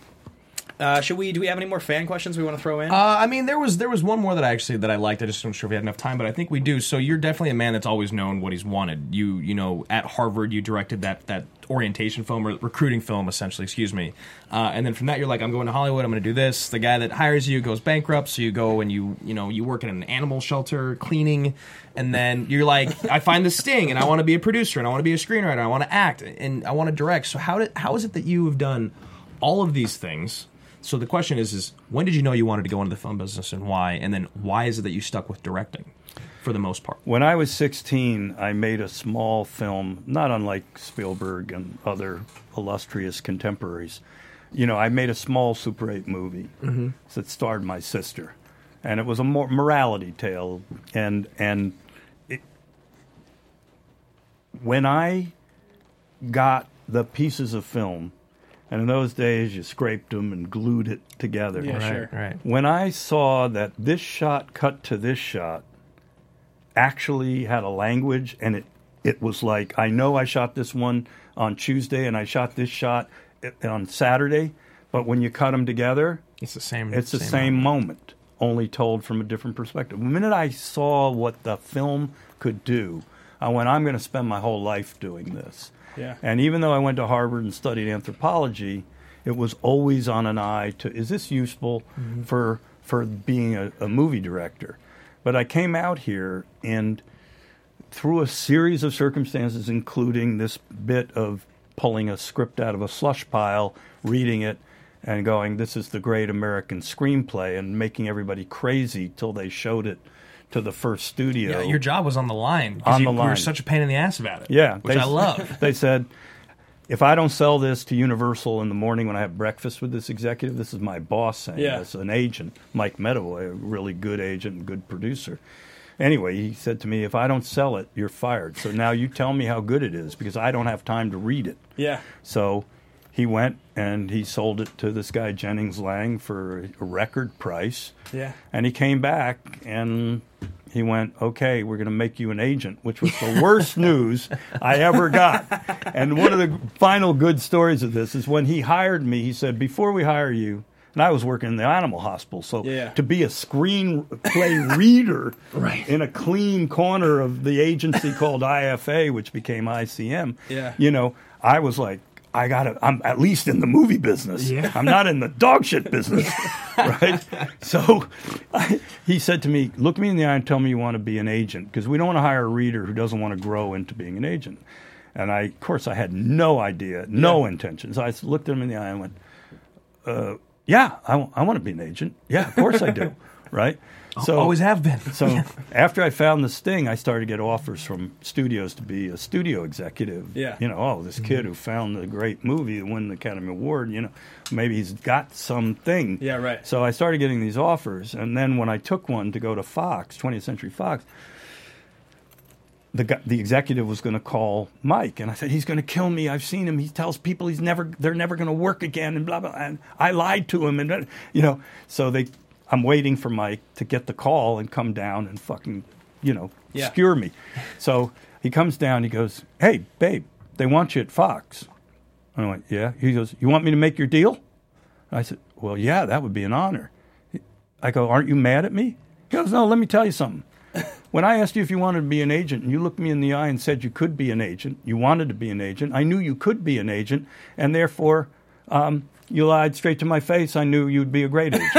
uh, should we? Do we have any more fan questions we want to throw in? Uh, I mean, there was there was one more that I actually that I liked. I just don't sure if we had enough time, but I think we do. So you're definitely a man that's always known what he's wanted. You you know, at Harvard, you directed that that orientation film or recruiting film, essentially. Excuse me. Uh, and then from that, you're like, I'm going to Hollywood. I'm going to do this. The guy that hires you goes bankrupt, so you go and you you know you work in an animal shelter cleaning, and then you're like, I find the sting, and I want to be a producer, and I want to be a screenwriter, I want to act, and I want to direct. So how did how is it that you have done all of these things? So the question is, is when did you know you wanted to go into the film business and why? And then why is it that you stuck with directing for the most part? When I was sixteen, I made a small film, not unlike Spielberg and other illustrious contemporaries. You know, I made a small Super eight movie Mm-hmm. that starred my sister, and it was a mor- morality tale. And and it, when I got the pieces of film, and in those days you scraped them and glued it together. Yeah, sure. Right. When I saw that this shot cut to this shot actually had a language, and it, it was like, I know I shot this one on Tuesday and I shot this shot i- on Saturday, but when you cut them together, It's the same. it's the same moment, only told from a different perspective. The minute I saw what the film could do, I went, I'm going to spend my whole life doing this. Yeah. And even though I went to Harvard and studied anthropology, it was always on an eye to, is this useful Mm-hmm. for for being a, a movie director? But I came out here, and through a series of circumstances, including this bit of pulling a script out of a slush pile, reading it, and going, this is the great American screenplay, and making everybody crazy till they showed it to the first studio. Yeah, your job was on the line. 'cause On you, the you were line. such a pain in the ass about it. Yeah, which they- I love. They said, if I don't sell this to Universal in the morning when I have breakfast with this executive, this is my boss saying Yeah. this, an agent, Mike Medavoy, a really good agent and good producer. Anyway, he said to me, if I don't sell it, you're fired. So now you tell me how good it is because I don't have time to read it. Yeah. So he went and he sold it to this guy, Jennings Lang, for a record price. Yeah. And he came back and he went, okay, we're going to make you an agent, which was the worst news I ever got. And one of the final good stories of this is when he hired me, he said, before we hire you, and I was working in the animal hospital, so Yeah. to be a screenplay reader Right. in a clean corner of the agency called I F A, which became I C M, Yeah. you know, I was like, I gotta, I'm at least in the movie business. Yeah. I'm not in the dog shit business, right? So I, he said to me, look me in the eye and tell me you want to be an agent, because we don't want to hire a reader who doesn't want to grow into being an agent. And I, of course, I had no idea, no Yeah. intentions. I looked at him in the eye and went, uh, yeah, I, w- I want to be an agent. Yeah, of course I do, right? So Always have been. So after I found the Sting, I started to get offers from studios to be a studio executive. Yeah. You know, oh, this kid who found the great movie and won the Academy Award, you know, maybe he's got something. Yeah, right. So I started getting these offers. And then when I took one to go to Fox, twentieth Century Fox, the guy, the executive was going to call Mike, and I said, he's going to kill me. I've seen him. He tells people he's never, they're never going to work again, and blah blah. And I lied to him, and you know, so they, I'm waiting for Mike to get the call and come down and fucking, you know, Yeah. skewer me. So he comes down. He goes, "Hey, babe, they want you at Fox." And I went, "Yeah." He goes, "You want me to make your deal?" I said, "Well, yeah, that would be an honor." I go, "Aren't you mad at me?" He goes, "No, let me tell you something. When I asked you if you wanted to be an agent, and you looked me in the eye and said you could be an agent, you wanted to be an agent, I knew you could be an agent, and therefore um, you lied straight to my face. I knew you'd be a great agent."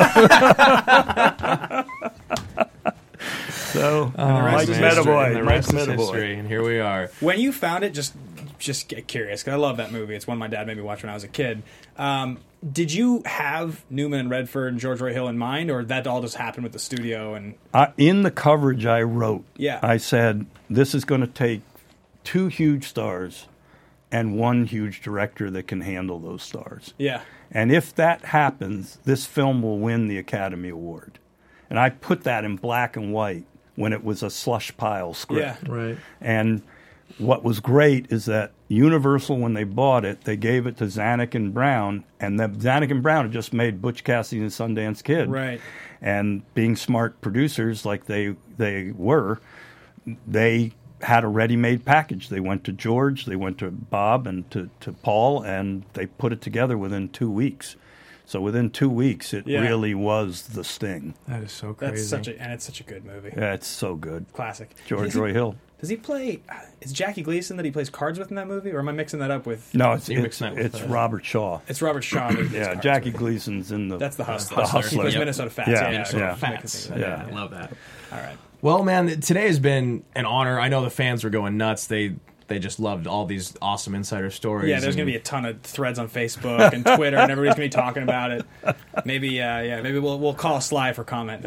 So, Mike is Medavoy, And the Mike rest is Medavoy. history, and here we are. When you found it, just just get curious, because I love that movie. It's one my dad made me watch when I was a kid. Um, did you have Newman and Redford and George Roy Hill in mind, or that all just happened with the studio? And I, in the coverage I wrote, Yeah. I said, this is going to take two huge stars and one huge director that can handle those stars. yeah, And if that happens, this film will win the Academy Award. And I put that in black and white when it was a slush pile script. Yeah. Right. And what was great is that Universal, when they bought it, they gave it to Zanuck and Brown, and the, Zanuck and Brown had just made Butch Cassidy and the Sundance Kid. Right. And being smart producers like they they were, they had a ready-made package. They went to George, they went to Bob, and to, to Paul, and they put it together within two weeks. So within two weeks, it Yeah. really was The Sting. That is so crazy. that's such a and it's such a good movie. Yeah, it's so good. Classic. George Does he- Roy Hill. Does he play? Is Jackie Gleason that he plays cards with in that movie, or am I mixing that up with? No, it's You're it's, mixing that with it's the- Robert Shaw. It's Robert Shaw. that he plays Yeah, cards Jackie with. Gleason's in the. That's the Hustler. The Hustler. He plays Yep. Minnesota Fats. Yeah, Yeah, Minnesota yeah. Fats. Yeah. Yeah, I love that. All right. Well, man, today has been an honor. I know the fans were going nuts. They they just loved all these awesome insider stories. Yeah, there's and- going to be a ton of threads on Facebook and Twitter, and everybody's going to be talking about it. Maybe, uh, yeah, maybe we'll we'll call Sly for comment.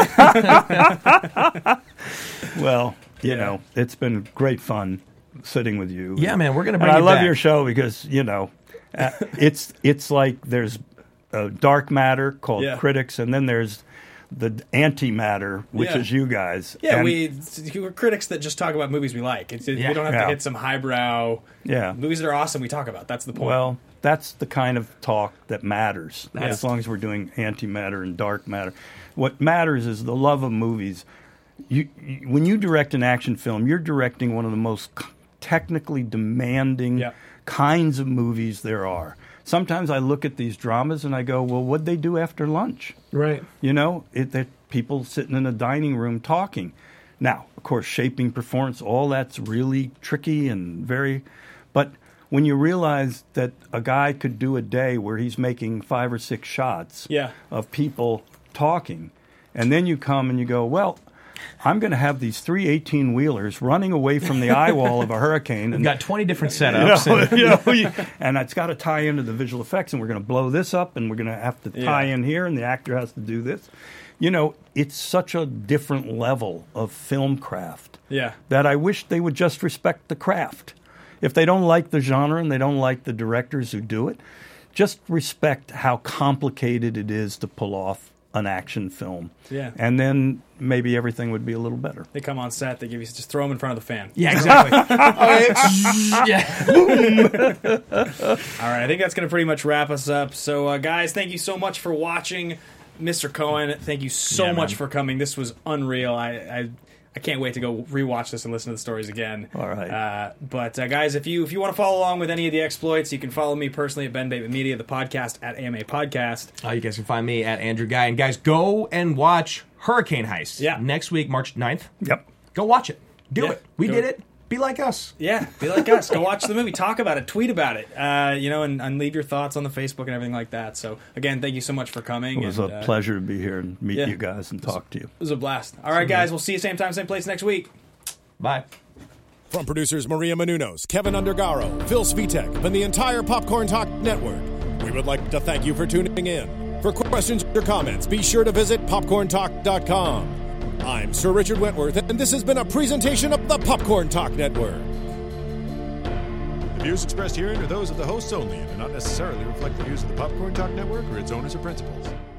Well, you Yeah. know, it's been great fun sitting with you. Yeah, man, we're gonna And bring I you love back. your show because you know, uh, it's it's like there's a dark matter called Yeah. critics, and then there's the antimatter, which Yeah. is you guys. Yeah, And- we we're critics that just talk about movies we like. It's, Yeah. We don't have Yeah. to hit some highbrow Yeah. movies that are awesome. We talk about. That's the point. Well, that's the kind of talk that matters. Yeah. As long as we're doing antimatter and dark matter, what matters is the love of movies. You, you, when you direct an action film, you're directing one of the most c- technically demanding Yeah. kinds of movies there are. Sometimes I look at these dramas and I go, "Well, what'd they do after lunch?" Right. You know, it, that people sitting in a dining room talking. Now, of course, shaping performance, all that's really tricky and very. But when you realize that a guy could do a day where he's making five or six shots Yeah. of people talking, and then you come and you go, well, I'm going to have these three eighteen-wheelers running away from the eye wall of a hurricane. We've And got twenty different you setups. know, and- you know, you- and it's got to tie into the visual effects, and we're going to blow this up, and we're going to have to tie Yeah. in here, and the actor has to do this. You know, it's such a different level of film craft Yeah. that I wish they would just respect the craft. If they don't like the genre and they don't like the directors who do it, just respect how complicated it is to pull off an action film. Yeah. And then maybe everything would be a little better. They come on set, they give you just throw them in front of the fan. Yeah, exactly. yeah. All right, I think that's going to pretty much wrap us up. So, uh, guys, thank you so much for watching. Mister Cohen, thank you so Yeah, much man. for coming. This was unreal. I, I I can't wait to go rewatch this and listen to the stories again. All right. Uh, but uh, guys, if you if you want to follow along with any of the exploits, you can follow me personally at Ben Bateman Media, the podcast at A M A Podcast. Uh, you guys can find me at Andrew Guy. And guys, go and watch Hurricane Heist. Yeah. Next week, March ninth. Yep. Go watch it. Do Yeah, it. We go- did it. Be like us. Yeah, be like us. Go watch the movie. Talk about it. Tweet about it. Uh, you know, and, and leave your thoughts on the Facebook and everything like that. So again, thank you so much for coming. It was and, a uh, pleasure to be here and meet yeah. you guys and talk to you. It was a blast. All right, guys. We'll see you same time, same place next week. Bye. From producers Maria Menounos, Kevin Undergaro, Phil Svitek, and the entire Popcorn Talk Network, we would like to thank you for tuning in. For questions or comments, be sure to visit popcorn talk dot com. I'm Sir Richard Wentworth, and this has been a presentation of the Popcorn Talk Network. The views expressed herein are those of the hosts only and do not necessarily reflect the views of the Popcorn Talk Network or its owners or principals.